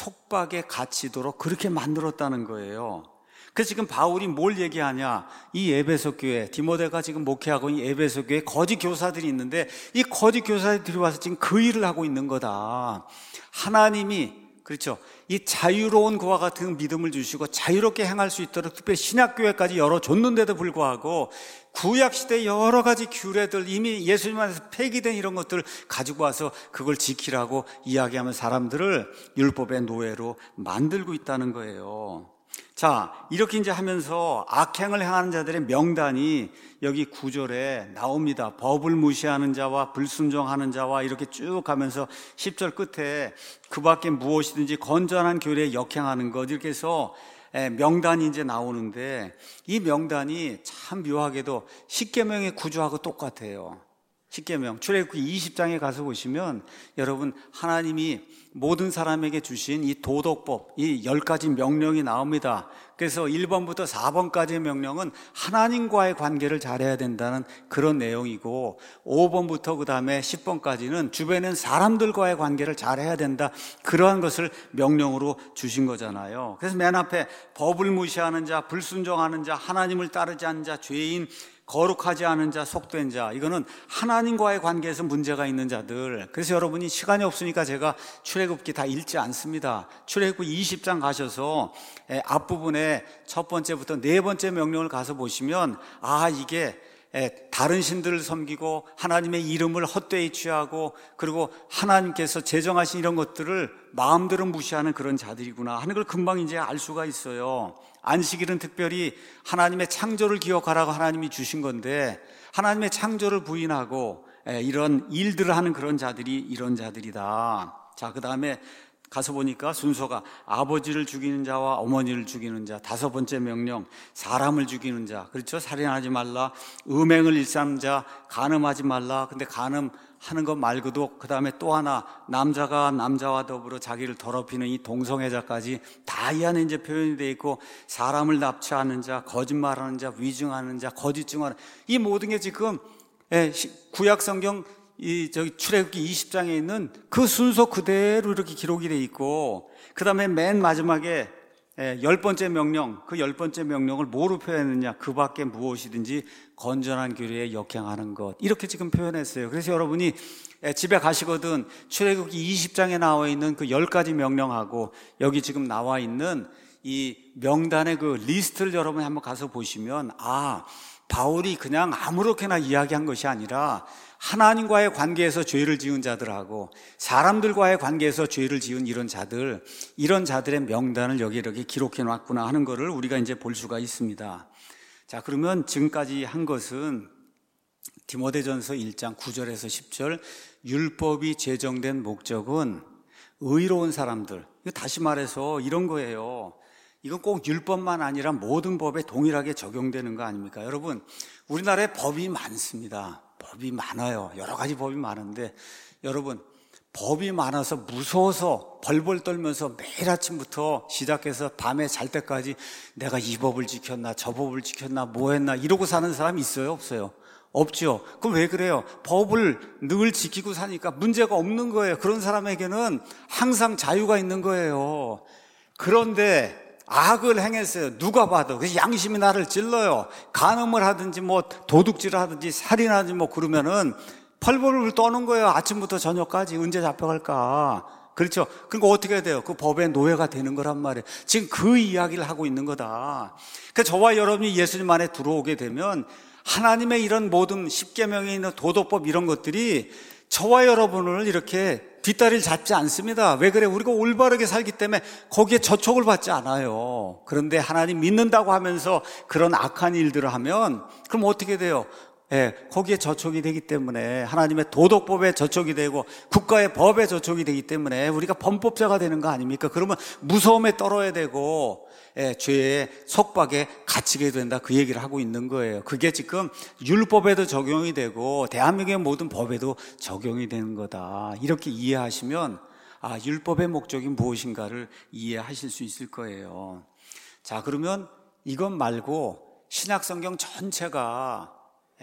Speaker 1: 속박에 갇히도록 그렇게 만들었다는 거예요. 그래서 지금 바울이 뭘 얘기하냐? 이 에베소 교회, 디모데가 지금 목회하고 있는 에베소 교회에 거짓 교사들이 있는데 이 거짓 교사들이 와서 지금 그 일을 하고 있는 거다. 하나님이, 그렇죠, 이 자유로운 그와 같은 믿음을 주시고 자유롭게 행할 수 있도록 특별히 신약교회까지 열어줬는데도 불구하고 구약시대 여러 가지 규례들, 이미 예수님 안에서 폐기된 이런 것들을 가지고 와서 그걸 지키라고 이야기하면 사람들을 율법의 노예로 만들고 있다는 거예요. 자, 이렇게 이제 하면서 악행을 행하는 자들의 명단이 여기 9절에 나옵니다. 법을 무시하는 자와 불순종하는 자와 이렇게 쭉 가면서 10절 끝에 그 밖에 무엇이든지 건전한 교례에 역행하는 것, 이렇게 해서 명단이 이제 나오는데 이 명단이 참 묘하게도 십계명의 구조하고 똑같아요. 십계명, 출애굽기 20장에 가서 보시면 여러분, 하나님이 모든 사람에게 주신 이 도덕법, 이 10가지 명령이 나옵니다. 그래서 1번부터 4번까지의 명령은 하나님과의 관계를 잘해야 된다는 그런 내용이고, 5번부터 그 다음에 10번까지는 주변에 사람들과의 관계를 잘해야 된다, 그러한 것을 명령으로 주신 거잖아요. 그래서 맨 앞에 법을 무시하는 자, 불순종하는 자, 하나님을 따르지 않는 자, 죄인, 거룩하지 않은 자, 속된 자, 이거는 하나님과의 관계에서 문제가 있는 자들. 그래서 여러분이 시간이 없으니까 제가 출애굽기 다 읽지 않습니다. 출애굽기 20장 가셔서 앞부분에 첫 번째부터 네 번째 명령을 가서 보시면, 아, 이게 다른 신들을 섬기고 하나님의 이름을 헛되이 취하고 그리고 하나님께서 제정하신 이런 것들을 마음대로 무시하는 그런 자들이구나 하는 걸 금방 이제 알 수가 있어요. 안식일은 특별히 하나님의 창조를 기억하라고 하나님이 주신 건데 하나님의 창조를 부인하고 이런 일들을 하는 그런 자들이 이런 자들이다. 자, 그 다음에 가서 보니까 순서가 아버지를 죽이는 자와 어머니를 죽이는 자, 5번째 명령, 사람을 죽이는 자, 그렇죠? 살인하지 말라, 음행을 일삼는 자, 간음하지 말라. 근데 간음하는 것 말고도 그 다음에 또 하나, 남자가 남자와 더불어 자기를 더럽히는 이 동성애자까지 다 이 안에 이제 표현이 되어 있고, 사람을 납치하는 자, 거짓말하는 자, 위증하는 자, 거짓 증언하는, 이 모든 게 지금 구약 성경 출애굽기 20장에 있는 그 순서 그대로 이렇게 기록이 돼 있고, 그 다음에 맨 마지막에 10번째 명령, 그 10번째 명령을 뭐로 표현했느냐? 그 밖에 무엇이든지 건전한 교례에 역행하는 것, 이렇게 지금 표현했어요. 그래서 여러분이 집에 가시거든 출애굽기 20장에 나와 있는 그 10가지 명령하고 여기 지금 나와 있는 이 명단의 그 리스트를 여러분이 한번 가서 보시면, 아, 바울이 그냥 아무렇게나 이야기한 것이 아니라 하나님과의 관계에서 죄를 지은 자들하고 사람들과의 관계에서 죄를 지은 이런 자들의 명단을 여기 이렇게 기록해 놨구나 하는 것을 우리가 이제 볼 수가 있습니다. 자, 그러면 지금까지 한 것은 디모데전서 1장 9절에서 10절, 율법이 제정된 목적은 의로운 사람들, 다시 말해서 이런 거예요. 이건 꼭 율법만 아니라 모든 법에 동일하게 적용되는 거 아닙니까? 여러분, 우리나라에 법이 많습니다. 법이 많아요. 여러 가지 법이 많은데, 여러분, 법이 많아서 무서워서 벌벌 떨면서 매일 아침부터 시작해서 밤에 잘 때까지 내가 이 법을 지켰나 저 법을 지켰나 뭐 했나 이러고 사는 사람이 있어요, 없어요? 없죠. 그럼 왜 그래요? 법을 늘 지키고 사니까 문제가 없는 거예요. 그런 사람에게는 항상 자유가 있는 거예요. 그런데 악을 행했어요. 누가 봐도. 그래서 양심이 나를 찔러요. 간음을 하든지 뭐 도둑질을 하든지 살인하든지 뭐 그러면은 벌벌을 떠는 거예요. 아침부터 저녁까지 언제 잡혀갈까. 그렇죠. 그러니까 어떻게 해야 돼요? 그 법의 노예가 되는 거란 말이에요. 지금 그 이야기를 하고 있는 거다. 그러니까 저와 여러분이 예수님 안에 들어오게 되면 하나님의 이런 모든 십계명에 있는 도덕법 이런 것들이 저와 여러분을 이렇게 뒷다리를 잡지 않습니다. 왜 그래? 우리가 올바르게 살기 때문에 거기에 저촉을 받지 않아요. 그런데 하나님 믿는다고 하면서 그런 악한 일들을 하면 그럼 어떻게 돼요? 거기에 저촉이 되기 때문에 하나님의 도덕법에 저촉이 되고 국가의 법에 저촉이 되기 때문에 우리가 범법자가 되는 거 아닙니까? 그러면 무서움에 떨어야 되고 죄의 속박에 갇히게 된다, 그 얘기를 하고 있는 거예요. 그게 지금 율법에도 적용이 되고 대한민국의 모든 법에도 적용이 되는 거다. 이렇게 이해하시면 율법의 목적이 무엇인가를 이해하실 수 있을 거예요. 자, 그러면 이것 말고 신약성경 전체가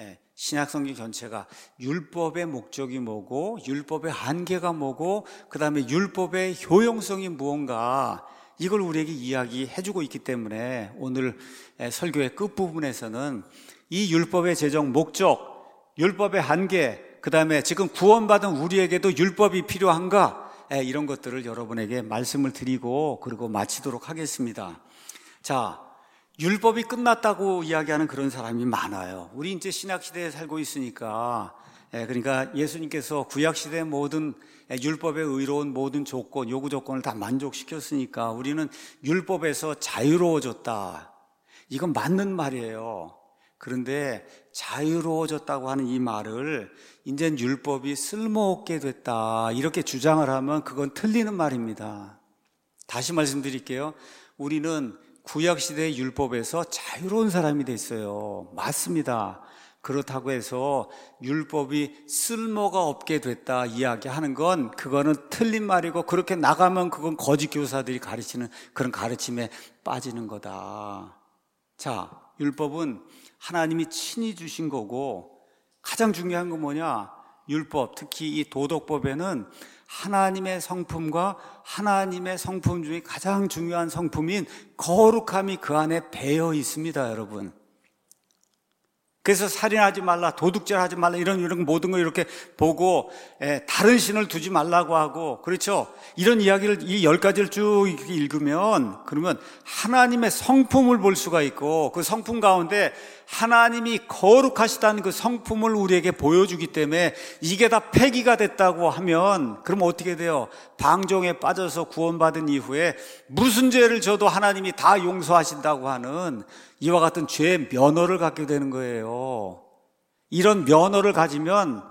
Speaker 1: 율법의 목적이 뭐고 율법의 한계가 뭐고 그 다음에 율법의 효용성이 무언가, 이걸 우리에게 이야기해주고 있기 때문에 오늘 설교의 끝부분에서는 이 율법의 제정 목적, 율법의 한계, 그 다음에 지금 구원받은 우리에게도 율법이 필요한가, 이런 것들을 여러분에게 말씀을 드리고 그리고 마치도록 하겠습니다. 자, 율법이 끝났다고 이야기하는 그런 사람이 많아요. 우리 이제 신약시대에 살고 있으니까, 그러니까 예수님께서 구약시대의 모든 율법에 의로운 모든 조건, 요구 조건을 다 만족시켰으니까 우리는 율법에서 자유로워졌다. 이건 맞는 말이에요. 그런데 자유로워졌다고 하는 이 말을 이젠 율법이 쓸모없게 됐다, 이렇게 주장을 하면 그건 틀리는 말입니다. 다시 말씀드릴게요. 우리는 구약시대의 율법에서 자유로운 사람이 됐어요. 맞습니다. 그렇다고 해서 율법이 쓸모가 없게 됐다 이야기하는 건 그거는 틀린 말이고, 그렇게 나가면 그건 거짓 교사들이 가르치는 그런 가르침에 빠지는 거다. 자, 율법은 하나님이 친히 주신 거고, 가장 중요한 건 뭐냐? 율법, 특히 이 도덕법에는 하나님의 성품과 하나님의 성품 중에 가장 중요한 성품인 거룩함이 그 안에 배어 있습니다, 여러분. 그래서 살인하지 말라, 도둑질하지 말라, 이런 모든 걸 이렇게 보고 다른 신을 두지 말라고 하고, 그렇죠? 이런 이야기를 이 10가지를 쭉 이렇게 읽으면 그러면 하나님의 성품을 볼 수가 있고, 그 성품 가운데 하나님이 거룩하시다는 그 성품을 우리에게 보여주기 때문에 이게 다 폐기가 됐다고 하면 그럼 어떻게 돼요? 방종에 빠져서 구원받은 이후에 무슨 죄를 져도 하나님이 다 용서하신다고 하는 이와 같은 죄의 면허를 갖게 되는 거예요. 이런 면허를 가지면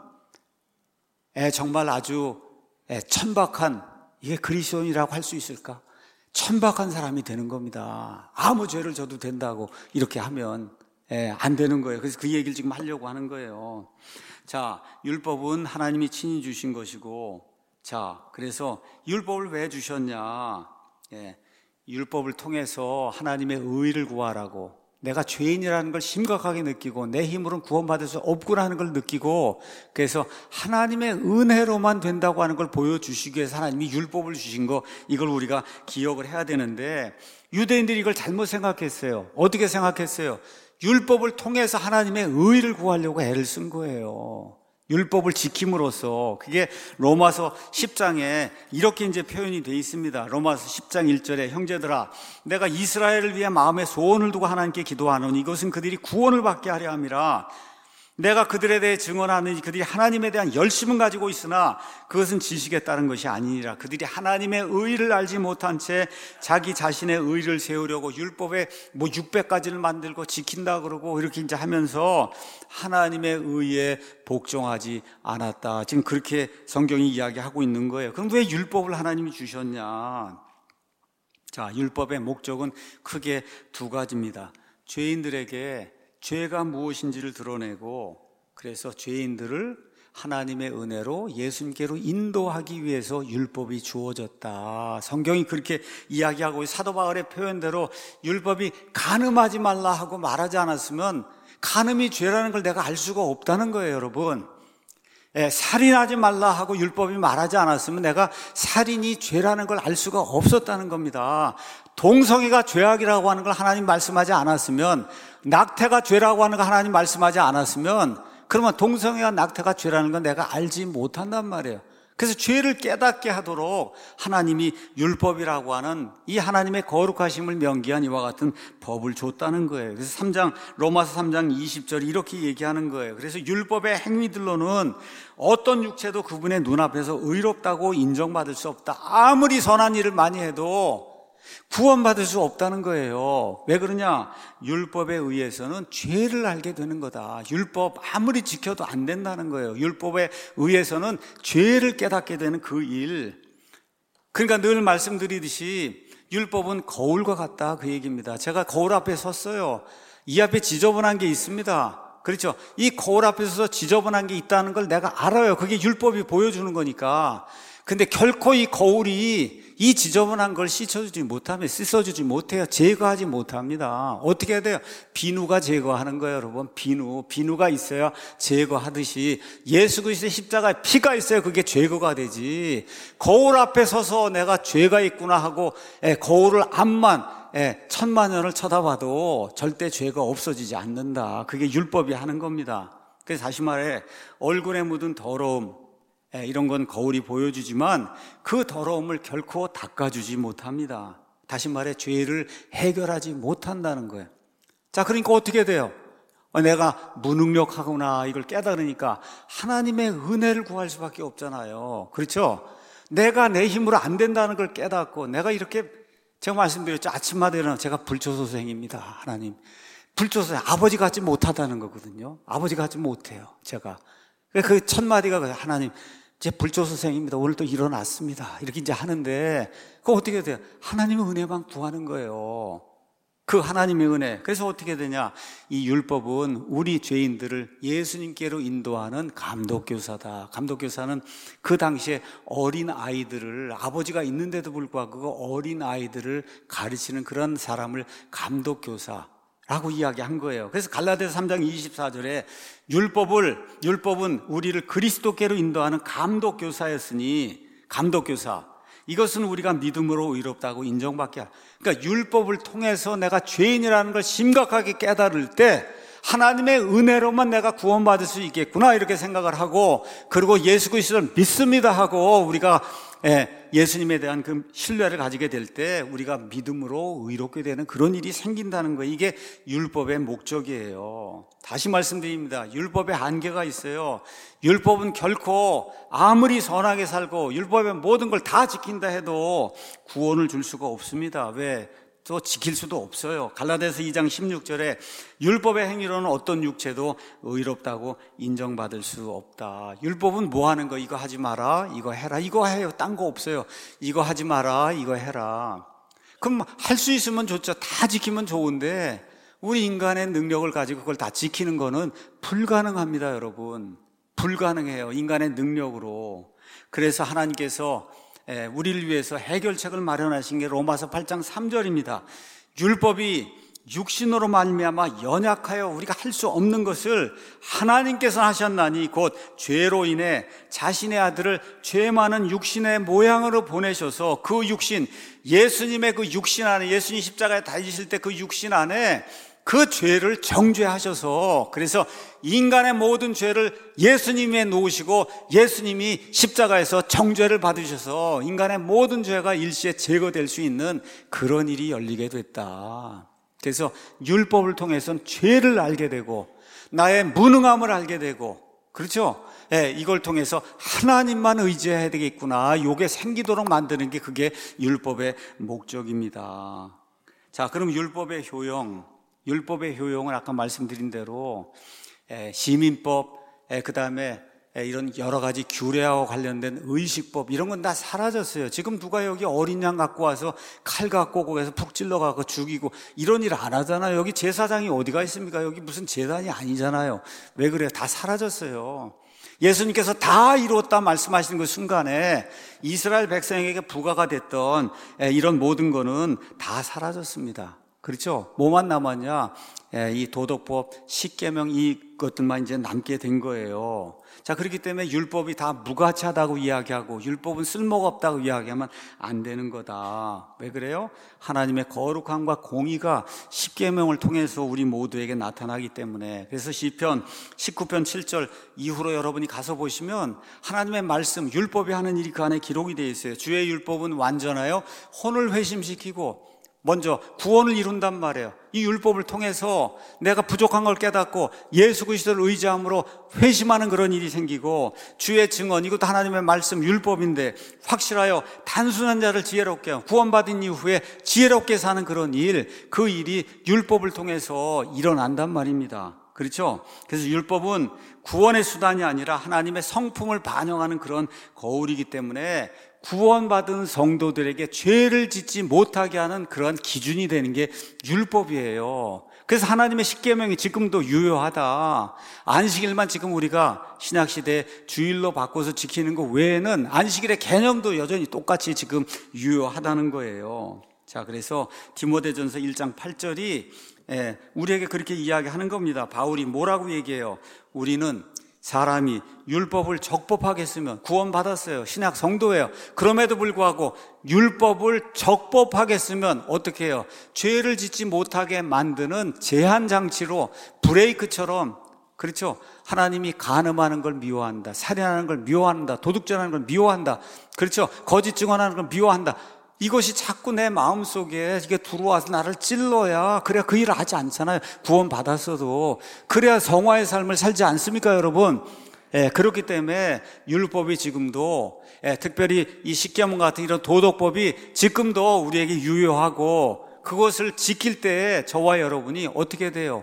Speaker 1: 정말 아주 천박한, 이게 그리스도인이라고 할 수 있을까? 천박한 사람이 되는 겁니다. 아무 죄를 져도 된다고 이렇게 하면 안 되는 거예요. 그래서 그 얘기를 지금 하려고 하는 거예요. 자, 율법은 하나님이 친히 주신 것이고, 자, 그래서 율법을 왜 주셨냐? 율법을 통해서 하나님의 의를 구하라고, 내가 죄인이라는 걸 심각하게 느끼고 내 힘으로는 구원받을 수 없구나 하는 걸 느끼고, 그래서 하나님의 은혜로만 된다고 하는 걸 보여주시기 위해서 하나님이 율법을 주신 거, 이걸 우리가 기억을 해야 되는데, 유대인들이 이걸 잘못 생각했어요. 어떻게 생각했어요? 율법을 통해서 하나님의 의를 구하려고 애를 쓴 거예요. 율법을 지킴으로써. 그게 로마서 10장에 이렇게 이제 표현이 되어 있습니다. 로마서 10장 1절에 형제들아 내가 이스라엘을 위해 마음에 소원을 두고 하나님께 기도하노니 이것은 그들이 구원을 받게 하려 함이라. 내가 그들에 대해 증언하느니 그들이 하나님에 대한 열심은 가지고 있으나 그것은 지식에 따른 것이 아니니라. 그들이 하나님의 의를 알지 못한 채 자기 자신의 의를 세우려고 율법에 600가지를 만들고 지킨다 그러고 이렇게 이제 하면서 하나님의 의에 복종하지 않았다. 지금 그렇게 성경이 이야기하고 있는 거예요. 그럼 왜 율법을 하나님이 주셨냐? 자, 율법의 목적은 크게 두 가지입니다. 죄인들에게 죄가 무엇인지를 드러내고, 그래서 죄인들을 하나님의 은혜로 예수님께로 인도하기 위해서 율법이 주어졌다. 성경이 그렇게 이야기하고, 사도 바울의 표현대로 율법이 간음하지 말라 하고 말하지 않았으면 간음이 죄라는 걸 내가 알 수가 없다는 거예요, 여러분. 살인하지 말라 하고 율법이 말하지 않았으면 내가 살인이 죄라는 걸 알 수가 없었다는 겁니다. 동성애가 죄악이라고 하는 걸 하나님 말씀하지 않았으면, 낙태가 죄라고 하는 걸 하나님 말씀하지 않았으면, 그러면 동성애와 낙태가 죄라는 건 내가 알지 못한단 말이에요. 그래서 죄를 깨닫게 하도록 하나님이 율법이라고 하는 이 하나님의 거룩하심을 명기한 이와 같은 법을 줬다는 거예요. 그래서 로마서 3장 20절이 이렇게 얘기하는 거예요. 그래서 율법의 행위들로는 어떤 육체도 그분의 눈앞에서 의롭다고 인정받을 수 없다. 아무리 선한 일을 많이 해도 구원받을 수 없다는 거예요. 왜 그러냐? 율법에 의해서는 죄를 알게 되는 거다. 율법 아무리 지켜도 안 된다는 거예요. 율법에 의해서는 죄를 깨닫게 되는 그 일. 그러니까 늘 말씀드리듯이 율법은 거울과 같다, 그 얘기입니다. 제가 거울 앞에 섰어요. 이 앞에 지저분한 게 있습니다. 그렇죠? 이 거울 앞에 서서 지저분한 게 있다는 걸 내가 알아요. 그게 율법이 보여주는 거니까. 근데 결코 이 거울이 이 지저분한 걸 씻어주지 못해요. 제거하지 못합니다. 어떻게 해야 돼요? 비누가 제거하는 거예요, 여러분. 비누가 있어야 제거하듯이 예수 그리스도의 십자가에 피가 있어야 그게 제거가 되지. 거울 앞에 서서 내가 죄가 있구나 하고 거울을 앞만 1000만 년을 쳐다봐도 절대 죄가 없어지지 않는다. 그게 율법이 하는 겁니다. 그래서 다시 말해, 얼굴에 묻은 더러움, 이런 건 거울이 보여주지만 그 더러움을 결코 닦아주지 못합니다. 다시 말해, 죄를 해결하지 못한다는 거예요. 자, 그러니까 어떻게 돼요? 내가 무능력하구나 이걸 깨달으니까 하나님의 은혜를 구할 수밖에 없잖아요. 그렇죠? 내가 내 힘으로 안 된다는 걸 깨닫고, 내가 이렇게 제가 말씀드렸죠. 아침마다 일어나 제가 불초소생입니다. 하나님, 불초소생, 아버지 같지 못하다는 거거든요. 아버지 같지 못해요, 제가. 그 첫 마디가 하나님, 제 불초소생입니다. 오늘 또 일어났습니다. 이렇게 이제 하는데, 그거 어떻게 돼요? 하나님의 은혜만 구하는 거예요. 그 하나님의 은혜. 그래서 어떻게 되냐? 이 율법은 우리 죄인들을 예수님께로 인도하는 감독교사다. 감독교사는 그 당시에 어린 아이들을, 아버지가 있는데도 불구하고 그 어린 아이들을 가르치는 그런 사람을 감독교사라고 이야기한 거예요. 그래서 갈라디아서 3장 24절에 율법은 우리를 그리스도께로 인도하는 감독교사였으니, 감독교사, 이것은 우리가 믿음으로 의롭다고 인정받게 하라. 그러니까 율법을 통해서 내가 죄인이라는 걸 심각하게 깨달을 때 하나님의 은혜로만 내가 구원받을 수 있겠구나 이렇게 생각을 하고, 그리고 예수 그리스도를 믿습니다 하고 우리가 예수님에 대한 그 신뢰를 가지게 될 때 우리가 믿음으로 의롭게 되는 그런 일이 생긴다는 거예요. 이게 율법의 목적이에요. 다시 말씀드립니다. 율법에 한계가 있어요. 율법은 결코 아무리 선하게 살고 율법의 모든 걸 다 지킨다 해도 구원을 줄 수가 없습니다. 왜? 또 지킬 수도 없어요. 갈라디아서 2장 16절에 율법의 행위로는 어떤 육체도 의롭다고 인정받을 수 없다. 율법은 뭐 하는 거? 이거 하지 마라, 이거 해라, 이거 해요. 딴 거 없어요. 이거 하지 마라, 이거 해라. 그럼 할 수 있으면 좋죠. 다 지키면 좋은데 우리 인간의 능력을 가지고 그걸 다 지키는 거는 불가능합니다, 여러분. 불가능해요, 인간의 능력으로. 그래서 하나님께서 우리를 위해서 해결책을 마련하신 게 로마서 8장 3절입니다. 율법이 육신으로 말미암아 연약하여 우리가 할 수 없는 것을 하나님께서 하셨나니 곧 죄로 인해 자신의 아들을 죄 많은 육신의 모양으로 보내셔서 그 육신, 예수님의 그 육신 안에, 예수님 십자가에 달리실 때 그 육신 안에 그 죄를 정죄하셔서, 그래서 인간의 모든 죄를 예수님에 놓으시고 예수님이 십자가에서 정죄를 받으셔서 인간의 모든 죄가 일시에 제거될 수 있는 그런 일이 열리게 됐다. 그래서 율법을 통해서는 죄를 알게 되고 나의 무능함을 알게 되고, 그렇죠? 이걸 통해서 하나님만 의지해야 되겠구나, 요게 생기도록 만드는 게 그게 율법의 목적입니다. 자, 그럼 율법의 효용을 아까 말씀드린 대로 시민법, 그 다음에 이런 여러 가지 규례하고 관련된 의식법, 이런 건 다 사라졌어요. 지금 누가 여기 어린 양 갖고 와서 칼 갖고 거기서 푹 찔러가고 죽이고 이런 일 안 하잖아요. 여기 제사장이 어디가 있습니까? 여기 무슨 제단이 아니잖아요. 왜 그래요? 다 사라졌어요. 예수님께서 다 이루었다 말씀하시는 그 순간에 이스라엘 백성에게 부과가 됐던 이런 모든 거는 다 사라졌습니다. 그렇죠? 뭐만 남았냐? 이 도덕법, 십계명, 이것들만 이제 남게 된 거예요. 자, 그렇기 때문에 율법이 다 무가치하다고 이야기하고 율법은 쓸모가 없다고 이야기하면 안 되는 거다. 왜 그래요? 하나님의 거룩함과 공의가 십계명을 통해서 우리 모두에게 나타나기 때문에. 그래서 시편 19편 7절 이후로 여러분이 가서 보시면 하나님의 말씀, 율법이 하는 일이 그 안에 기록이 되어 있어요. 주의 율법은 완전하여 혼을 회심시키고 먼저 구원을 이룬단 말이에요. 이 율법을 통해서 내가 부족한 걸 깨닫고 예수 그리스도를 의지함으로 회심하는 그런 일이 생기고, 주의 증언, 이것도 하나님의 말씀 율법인데 확실하여 단순한 자를 지혜롭게 하고 구원받은 이후에 지혜롭게 사는 그런 일, 그 일이 율법을 통해서 일어난단 말입니다. 그렇죠? 그래서 율법은 구원의 수단이 아니라 하나님의 성품을 반영하는 그런 거울이기 때문에 구원받은 성도들에게 죄를 짓지 못하게 하는 그런 기준이 되는 게 율법이에요. 그래서 하나님의 십계명이 지금도 유효하다. 안식일만 지금 우리가 신약시대에 주일로 바꿔서 지키는 것 외에는 안식일의 개념도 여전히 똑같이 지금 유효하다는 거예요. 자, 그래서 디모데전서 1장 8절이 우리에게 그렇게 이야기하는 겁니다. 바울이 뭐라고 얘기해요? 우리는 사람이 율법을 적법하게 쓰면 구원받았어요. 신약 성도예요. 그럼에도 불구하고 율법을 적법하게 쓰면 어떻게 해요? 죄를 짓지 못하게 만드는 제한장치로, 브레이크처럼, 그렇죠? 하나님이 간음하는 걸 미워한다, 살인하는 걸 미워한다, 도둑질하는 걸 미워한다, 그렇죠? 거짓 증언하는 걸 미워한다. 이것이 자꾸 내 마음속에 이게 들어와서 나를 찔러야, 그래야 그 일을 하지 않잖아요. 구원받았어도. 그래야 성화의 삶을 살지 않습니까, 여러분? 그렇기 때문에 율법이 지금도, 특별히 이 십계명 같은 이런 도덕법이 지금도 우리에게 유효하고, 그것을 지킬 때 저와 여러분이 어떻게 돼요?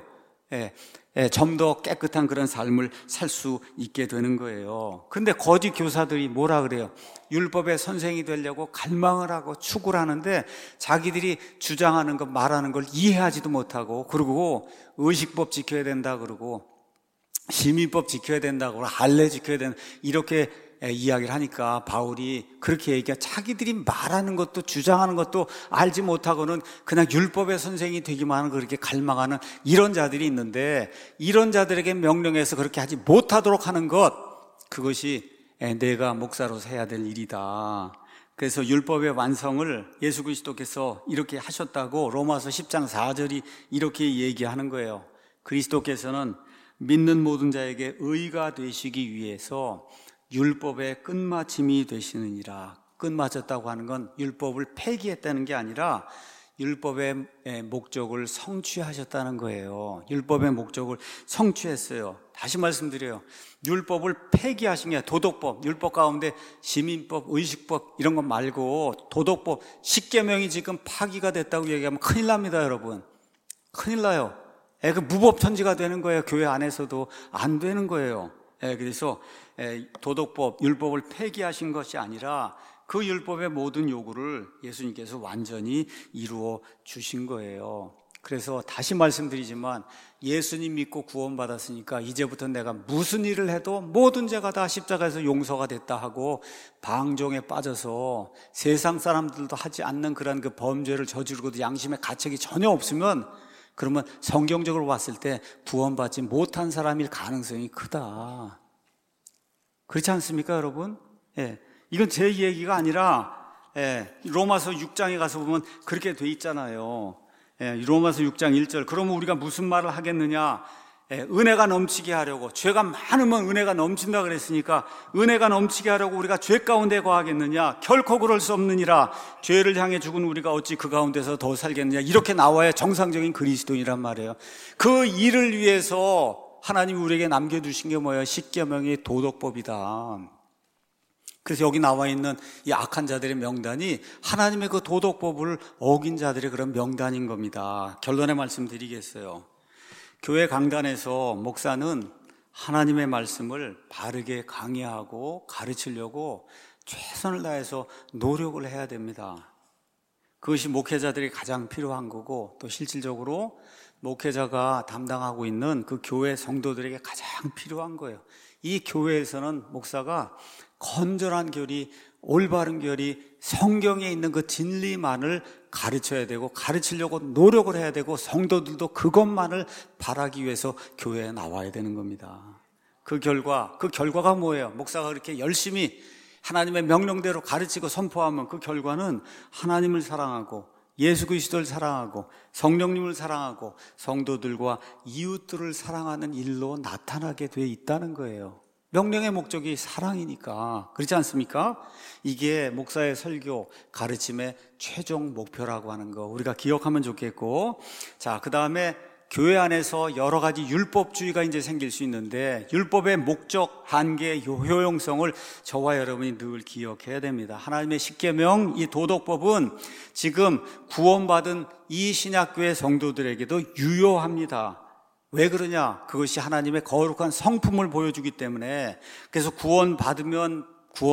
Speaker 1: 좀 더 깨끗한 그런 삶을 살 수 있게 되는 거예요. 그런데 거짓 교사들이 뭐라 그래요? 율법의 선생이 되려고 갈망을 하고 추구를 하는데 자기들이 주장하는 것, 말하는 걸 이해하지도 못하고, 그리고 의식법 지켜야 된다 그러고 시민법 지켜야 된다 그러고 할례 지켜야 된다 이렇게 이야기를 하니까 바울이 그렇게 얘기해. 자기들이 말하는 것도 주장하는 것도 알지 못하고는 그냥 율법의 선생이 되기만 하는, 그렇게 갈망하는 이런 자들이 있는데, 이런 자들에게 명령해서 그렇게 하지 못하도록 하는 것, 그것이 내가 목사로서 해야 될 일이다. 그래서 율법의 완성을 예수 그리스도께서 이렇게 하셨다고 로마서 10장 4절이 이렇게 얘기하는 거예요. 그리스도께서는 믿는 모든 자에게 의가 되시기 위해서 율법의 끝마침이 되시느니라. 끝마쳤다고 하는 건 율법을 폐기했다는 게 아니라 율법의 목적을 성취하셨다는 거예요. 율법의 목적을 성취했어요. 다시 말씀드려요. 율법을 폐기하신 게 도덕법, 율법 가운데 시민법, 의식법 이런 것 말고 도덕법, 십계명이 지금 파기가 됐다고 얘기하면 큰일 납니다, 여러분. 큰일 나요. 그 무법천지가 되는 거예요. 교회 안에서도 안 되는 거예요. 그래서 도덕법, 율법을 폐기하신 것이 아니라 그 율법의 모든 요구를 예수님께서 완전히 이루어 주신 거예요. 그래서 다시 말씀드리지만 예수님 믿고 구원받았으니까 이제부터 내가 무슨 일을 해도 모든 죄가 다 십자가에서 용서가 됐다 하고 방종에 빠져서 세상 사람들도 하지 않는 그런 그 범죄를 저지르고도 양심의 가책이 전혀 없으면, 그러면 성경적으로 봤을 때 구원받지 못한 사람일 가능성이 크다. 그렇지 않습니까, 여러분? 이건 제 얘기가 아니라 로마서 6장에 가서 보면 그렇게 돼 있잖아요. 로마서 6장 1절. 그러면 우리가 무슨 말을 하겠느냐? 은혜가 넘치게 하려고, 죄가 많으면 은혜가 넘친다 그랬으니까 은혜가 넘치게 하려고 우리가 죄 가운데 거하겠느냐? 결코 그럴 수 없느니라. 죄를 향해 죽은 우리가 어찌 그 가운데서 더 살겠느냐? 이렇게 나와야 정상적인 그리스도인이란 말이에요. 그 일을 위해서 하나님이 우리에게 남겨두신 게 뭐예요? 십계명의 도덕법이다. 그래서 여기 나와 있는 이 악한 자들의 명단이 하나님의 그 도덕법을 어긴 자들의 그런 명단인 겁니다. 결론의 말씀 드리겠어요. 교회 강단에서 목사는 하나님의 말씀을 바르게 강의하고 가르치려고 최선을 다해서 노력을 해야 됩니다. 그것이 목회자들이 가장 필요한 거고, 또 실질적으로 목회자가 담당하고 있는 그 교회 성도들에게 가장 필요한 거예요. 이 교회에서는 목사가 건전한 교리, 올바른 교리, 성경에 있는 그 진리만을 가르쳐야 되고, 가르치려고 노력을 해야 되고, 성도들도 그것만을 바라기 위해서 교회에 나와야 되는 겁니다. 그 결과가 뭐예요? 목사가 그렇게 열심히 하나님의 명령대로 가르치고 선포하면 그 결과는 하나님을 사랑하고 예수 그리스도를 사랑하고 성령님을 사랑하고 성도들과 이웃들을 사랑하는 일로 나타나게 돼 있다는 거예요. 명령의 목적이 사랑이니까. 그렇지 않습니까? 이게 목사의 설교, 가르침의 최종 목표라고 하는 거 우리가 기억하면 좋겠고, 자, 그 다음에 교회 안에서 여러 가지 율법주의가 이제 생길 수 있는데, 율법의 목적, 한계, 효용성을 저와 여러분이 늘 기억해야 됩니다. 하나님의 십계명, 이 도덕법은 지금 구원받은 이 신약교회 성도들에게도 유효합니다. 왜 그러냐? 그것이 하나님의 거룩한 성품을 보여주기 때문에. 그래서 구원받으면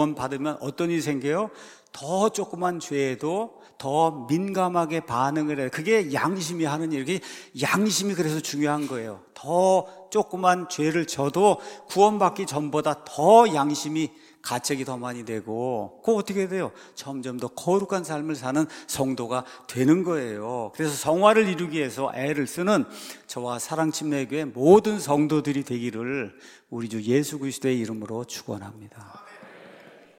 Speaker 1: 어떤 일이 생겨요? 더 조그만 죄에도 더 민감하게 반응을 해요. 그게 양심이 하는 일. 양심이 그래서 중요한 거예요. 더 조그만 죄를 져도 구원받기 전보다 더 양심이 가책이 더 많이 되고, 그거 어떻게 돼요? 점점 더 거룩한 삶을 사는 성도가 되는 거예요. 그래서 성화를 이루기 위해서 애를 쓰는 저와 사랑침례교회 모든 성도들이 되기를 우리 주 예수 그리스도의 이름으로 축원합니다.